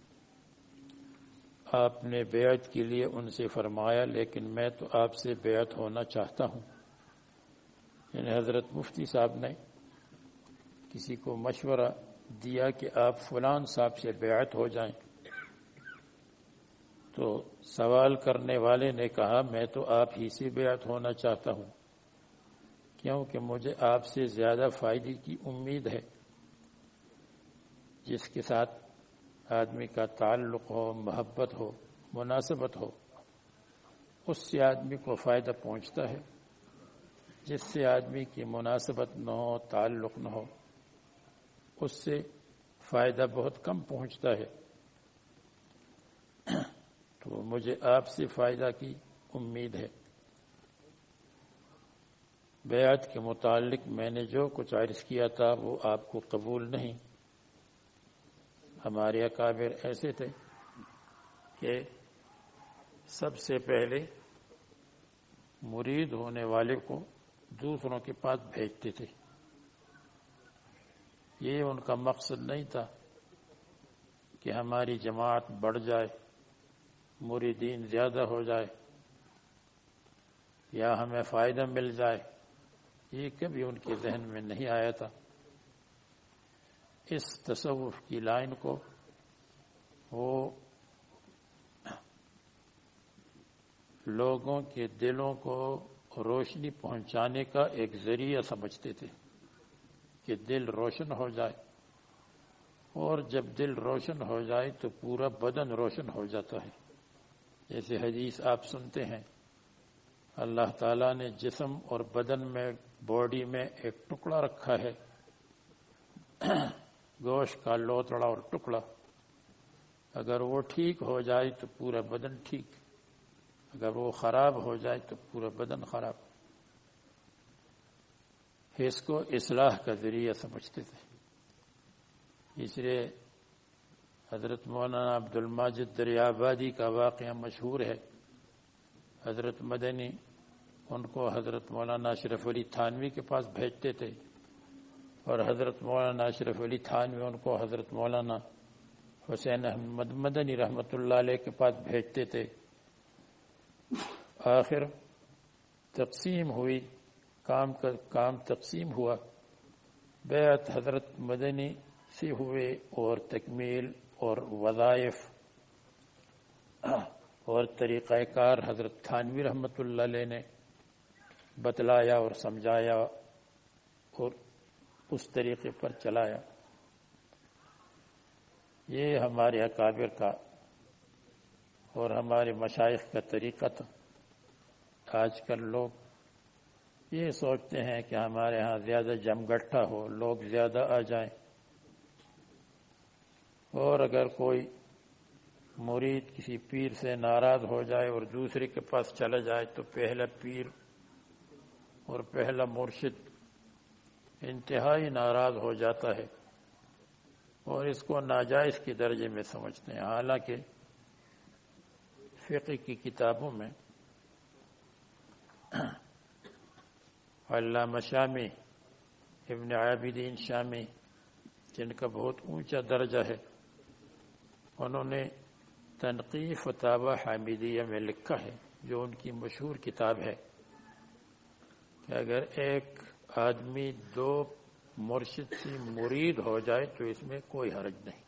آپ نے بیعت کے لیے ان سے فرمایا لیکن میں تو آپ سے بیعت ہونا چاہتا ہوں. یعنی حضرت مفتی صاحب نے کسی کو مشورہ دیا کہ آپ فلان صاحب سے بیعت ہو جائیں، تو سوال کرنے والے نے کہا میں تو آپ ہی سے بیعت ہونا چاہتا ہوں کیونکہ مجھے آپ سے زیادہ فائدے کی امید ہے. جس کے ساتھ آدمی کا تعلق ہو، محبت ہو، مناسبت ہو، اس سے آدمی کو فائدہ پہنچتا ہے. جس سے آدمی کی مناسبت نہ ہو، تعلق نہ ہو، اس سے فائدہ بہت کم پہنچتا ہے. تو مجھے آپ سے فائدہ کی امید ہے. بیعت کے متعلق میں نے جو کچھ عرض کیا تھا وہ آپ کو قبول نہیں. ہمارے اکابر ایسے تھے کہ سب سے پہلے مرید ہونے والے کو دوسروں کے پاس بھیجتے تھے. یہ ان کا مقصد نہیں تھا کہ ہماری جماعت بڑھ جائے، مریدین زیادہ ہو جائے یا ہمیں فائدہ مل جائے. یہ کبھی ان کے ذہن میں نہیں آیا تھا. اس تصوف کی لائن کو وہ لوگوں کے دلوں کو روشنی پہنچانے کا ایک ذریعہ سمجھتے تھے کہ دل روشن ہو جائے، اور جب دل روشن ہو جائے تو پورا بدن روشن ہو جاتا ہے. جیسے حدیث آپ سنتے ہیں اللہ تعالیٰ نے جسم اور بدن میں، باڈی میں ایک ٹکڑا رکھا ہے، گوشت کا لوتڑا اور ٹکڑا. اگر وہ ٹھیک ہو جائے تو پورا بدن ٹھیک، اگر وہ خراب ہو جائے تو پورا بدن خراب. اس کو اصلاح کا ذریعہ سمجھتے تھے. اس لیے حضرت مولانا عبد الماجد دریابادی کا واقعہ مشہور ہے. حضرت مدنی ان کو حضرت مولانا اشرف علی تھانوی کے پاس بھیجتے تھے، اور حضرت مولانا اشرف علی تھانوی ان کو حضرت مولانا حسین احمد مدنی رحمۃ اللہ علیہ کے پاس بھیجتے تھے. آخر تقسیم ہوئی، کام کا کام تقسیم ہوا. بیعت حضرت مدنی سے ہوئے اور تکمیل اور وظائف اور طریقہ کار حضرت تھانوی رحمۃ اللہ علیہ نے بتلایا اور سمجھایا اور اس طریقے پر چلایا. یہ ہمارے اکابر کا اور ہمارے مشائخ کا طریقہ تھا. آج کل لوگ یہ سوچتے ہیں کہ ہمارے ہاں زیادہ جم گٹھا ہو، لوگ زیادہ آ جائیں، اور اگر کوئی مرید کسی پیر سے ناراض ہو جائے اور دوسرے کے پاس چلا جائے تو پہلا پیر اور پہلا مرشد انتہائی ناراض ہو جاتا ہے اور اس کو ناجائز کے درجے میں سمجھتے ہیں، حالانکہ فقہ کی کتابوں میں علامہ شامی، ابن عابدین شامی، جن کا بہت اونچا درجہ ہے، انہوں نے تنقیح فتاوی حامدیہ میں لکھا ہے، جو ان کی مشہور کتاب ہے، کہ اگر ایک آدمی دو مرشد سے مرید ہو جائے تو اس میں کوئی حرج نہیں.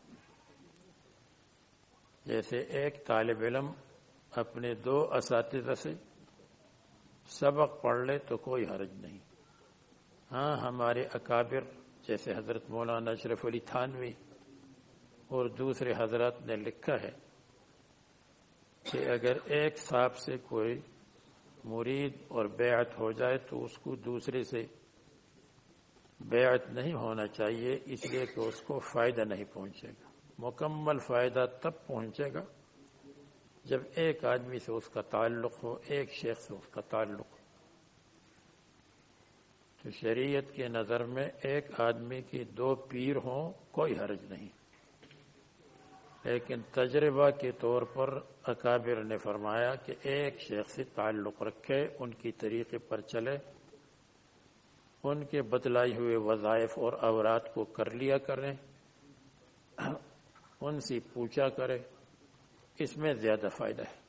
جیسے ایک طالب علم اپنے دو اساتذہ سے سبق پڑھ لے تو کوئی حرج نہیں. ہاں، ہمارے اکابر جیسے حضرت مولانا اشرف علی تھانوی اور دوسرے حضرات نے لکھا ہے کہ اگر ایک صاحب سے کوئی مرید اور بیعت ہو جائے تو اس کو دوسرے سے بیعت نہیں ہونا چاہیے، اس لیے کہ اس کو فائدہ نہیں پہنچے گا. مکمل فائدہ تب پہنچے گا جب ایک آدمی سے اس کا تعلق ہو، ایک شیخ سے اس کا تعلق ہو. تو شریعت کے نظر میں ایک آدمی کی دو پیر ہوں کوئی حرج نہیں، لیکن تجربہ کے طور پر اکابر نے فرمایا کہ ایک شیخ سے تعلق رکھے، ان کی طریقے پر چلے، ان کے بتلائے ہوئے وظائف اور اوراد کو کر لیا کریں، ان سے پوچھا کرے، اس میں زیادہ فائدہ ہے.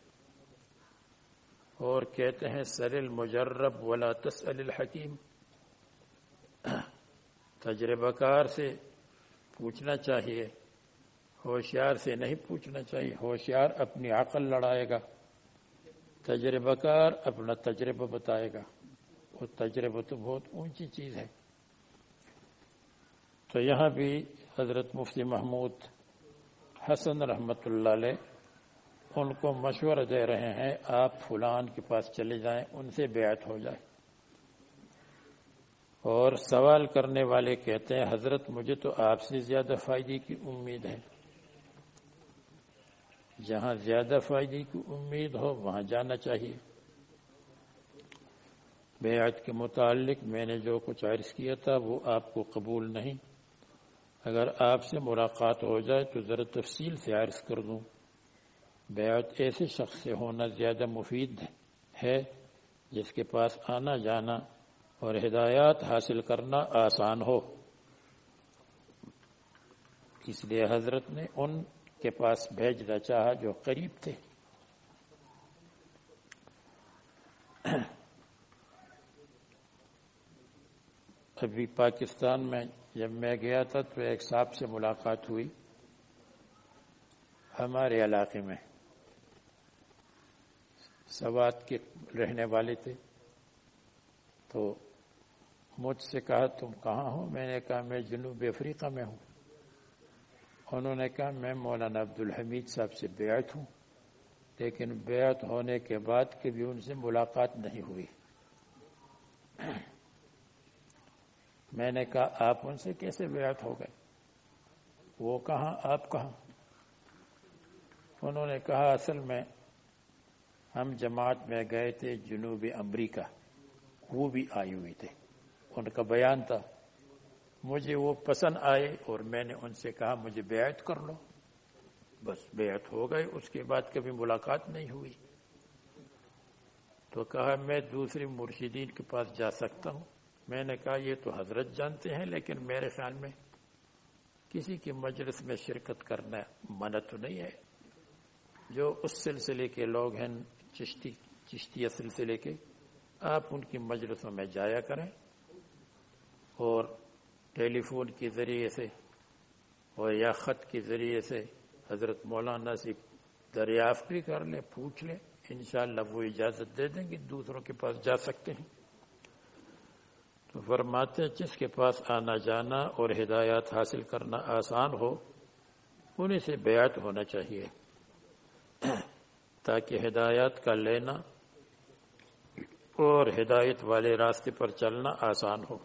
اور کہتے ہیں سل المجرب ولا تسأل الحکیم، تجربہ کار سے پوچھنا چاہیے، ہوشیار سے نہیں پوچھنا چاہیے. ہوشیار اپنی عقل لڑائے گا، تجربہ کار اپنا تجربہ بتائے گا، اور تجربہ تو بہت اونچی چیز ہے. تو یہاں بھی حضرت مفتی محمود حسن رحمت اللہ علیہ ان کو مشورہ دے رہے ہیں، آپ فلان کے پاس چلے جائیں، ان سے بیعت ہو جائے. اور سوال کرنے والے کہتے ہیں حضرت مجھے تو آپ سے زیادہ فائدے کی امید ہے. جہاں زیادہ فائدے کی امید ہو وہاں جانا چاہیے. بیعت کے متعلق میں نے جو کچھ عرض کیا تھا وہ آپ کو قبول نہیں. اگر آپ سے ملاقات ہو جائے تو ذرا تفصیل سے عرض کر دوں. بیعت ایسے شخص سے ہونا زیادہ مفید ہے جس کے پاس آنا جانا اور ہدایات حاصل کرنا آسان ہو. اس لیے حضرت نے ان کے پاس بھیجنا چاہا جو قریب تھے. ابھی پاکستان میں جب میں گیا تھا تو ایک صاحب سے ملاقات ہوئی ہمارے علاقے میں، سوات کے رہنے والے تھے. تو مجھ سے کہا تم کہاں ہو؟ میں نے کہا میں جنوب افریقہ میں ہوں. انہوں نے کہا میں مولانا عبدالحمید صاحب سے بیعت ہوں، لیکن بیعت ہونے کے بعد کبھی ان سے ملاقات نہیں ہوئی. میں نے کہا آپ ان سے کیسے بیعت ہو گئے؟ وہ کہاں آپ کہاں؟ انہوں نے کہا اصل میں ہم جماعت میں گئے تھے جنوبی امریکہ، وہ بھی آئے ہوئے تھے. ان کا بیان تھا، مجھے وہ پسند آئے اور میں نے ان سے کہا مجھے بیعت کر لو. بس بیعت ہو گئے، اس کے بعد کبھی ملاقات نہیں ہوئی. تو کہا میں دوسرے مرشدین کے پاس جا سکتا ہوں. میں نے کہا یہ تو حضرت جانتے ہیں، لیکن میرے خیال میں کسی کی مجلس میں شرکت کرنا منع تو نہیں ہے. جو اس سلسلے کے لوگ ہیں چشتی چشتیہ سلسلے کے، آپ ان کی مجلسوں میں جایا کریں اور ٹیلی فون کے ذریعے سے اور یا خط کے ذریعے سے حضرت مولانا سے دریافت بھی کر لیں، پوچھ لیں، انشاءاللہ وہ اجازت دے دیں گے دوسروں کے پاس جا سکتے ہیں. تو فرماتے ہیں جس کے پاس آنا جانا اور ہدایات حاصل کرنا آسان ہو انہیں سے بیعت ہونا چاہیے تاکہ ہدایات کا لینا اور ہدایت والے راستے پر چلنا آسان ہو.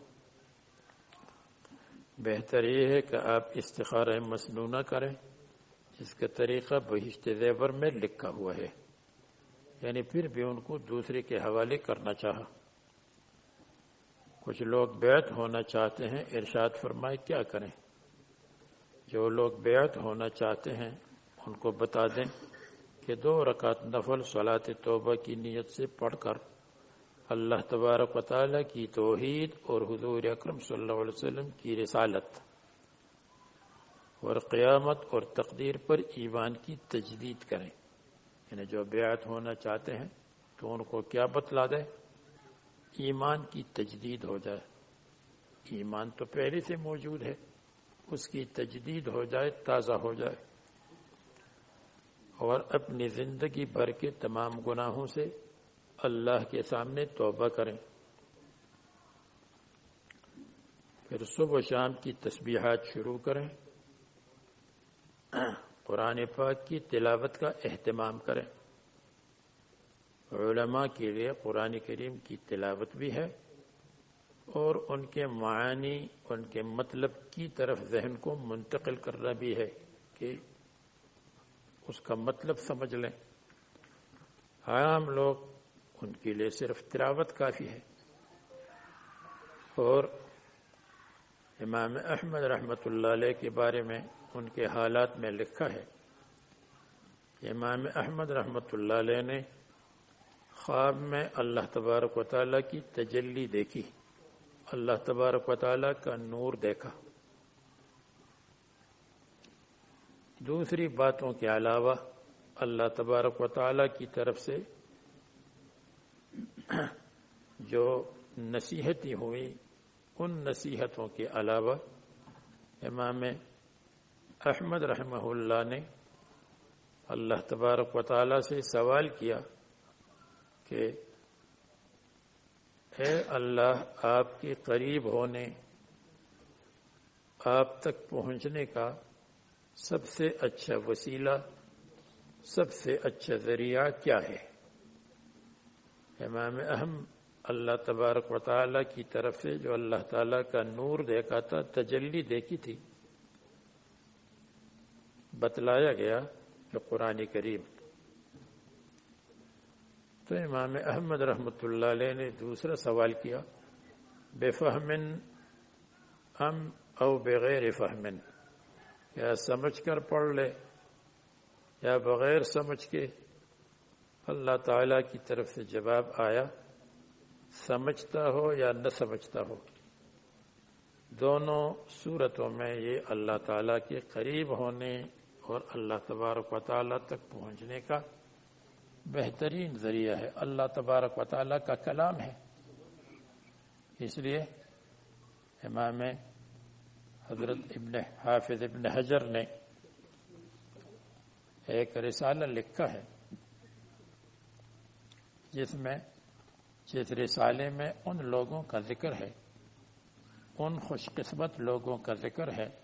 بہتر یہ ہے کہ آپ استخارہ مسنونہ کریں جس کا طریقہ بہشت زیور میں لکھا ہوا ہے، یعنی پھر بھی ان کو دوسرے کے حوالے کرنا چاہا. کچھ لوگ بیعت ہونا چاہتے ہیں، ارشاد فرمائے کیا کریں؟ جو لوگ بیعت ہونا چاہتے ہیں ان کو بتا دیں کہ دو رکعت نفل صلاۃ توبہ کی نیت سے پڑھ کر اللہ تبارک و تعالیٰ کی توحید اور حضور اکرم صلی اللہ علیہ وسلم کی رسالت اور قیامت اور تقدیر پر ایمان کی تجدید کریں. یعنی جو بیعت ہونا چاہتے ہیں تو ان کو کیا بتلا دیں؟ ایمان کی تجدید ہو جائے. ایمان تو پہلے سے موجود ہے، اس کی تجدید ہو جائے، تازہ ہو جائے، اور اپنی زندگی بھر کے تمام گناہوں سے اللہ کے سامنے توبہ کریں. پھر صبح و شام کی تسبیحات شروع کریں، قرآن پاک کی تلاوت کا اہتمام کریں. علماء کے لیے قرآن کریم کی تلاوت بھی ہے اور ان کے معانی، ان کے مطلب کی طرف ذہن کو منتقل کرنا بھی ہے کہ اس کا مطلب سمجھ لیں. عام لوگ ان کے لیے صرف تلاوت کافی ہے. اور امام احمد رحمۃ اللہ علیہ کے بارے میں ان کے حالات میں لکھا ہے کہ امام احمد رحمۃ اللہ علیہ نے خواب میں اللہ تبارک و تعالیٰ کی تجلی دیکھی، اللہ تبارک و تعالیٰ کا نور دیکھا. دوسری باتوں کے علاوہ اللہ تبارک و تعالیٰ کی طرف سے جو نصیحتیں ہوئی، ان نصیحتوں کے علاوہ امام احمد رحمہ اللہ نے اللہ تبارک و تعالیٰ سے سوال کیا کہ اے اللہ، آپ کے قریب ہونے، آپ تک پہنچنے کا سب سے اچھا وسیلہ، سب سے اچھا ذریعہ کیا ہے؟ امام اہم اللہ تبارک و تعالیٰ کی طرف سے جو اللہ تعالیٰ کا نور دیکھا تھا، تجلی دیکھی تھی، بتلایا گیا کہ قرآن کریم. تو امام احمد رحمۃ اللہ علیہ نے دوسرا سوال کیا، بے فہمن ام او بغیر فہمن، یا سمجھ کر پڑھ لے یا بغیر سمجھ کے؟ اللہ تعالیٰ کی طرف سے جواب آیا، سمجھتا ہو یا نہ سمجھتا ہو، دونوں صورتوں میں یہ اللہ تعالیٰ کے قریب ہونے اور اللہ تبارک و تعالیٰ تک پہنچنے کا بہترین ذریعہ ہے. اللہ تبارک و تعالیٰ کا کلام ہے. اس لیے امام حضرت ابن حافظ ابن حجر نے ایک رسالہ لکھا ہے جس میں جس رسالے میں ان لوگوں کا ذکر ہے، ان خوش قسمت لوگوں کا ذکر ہے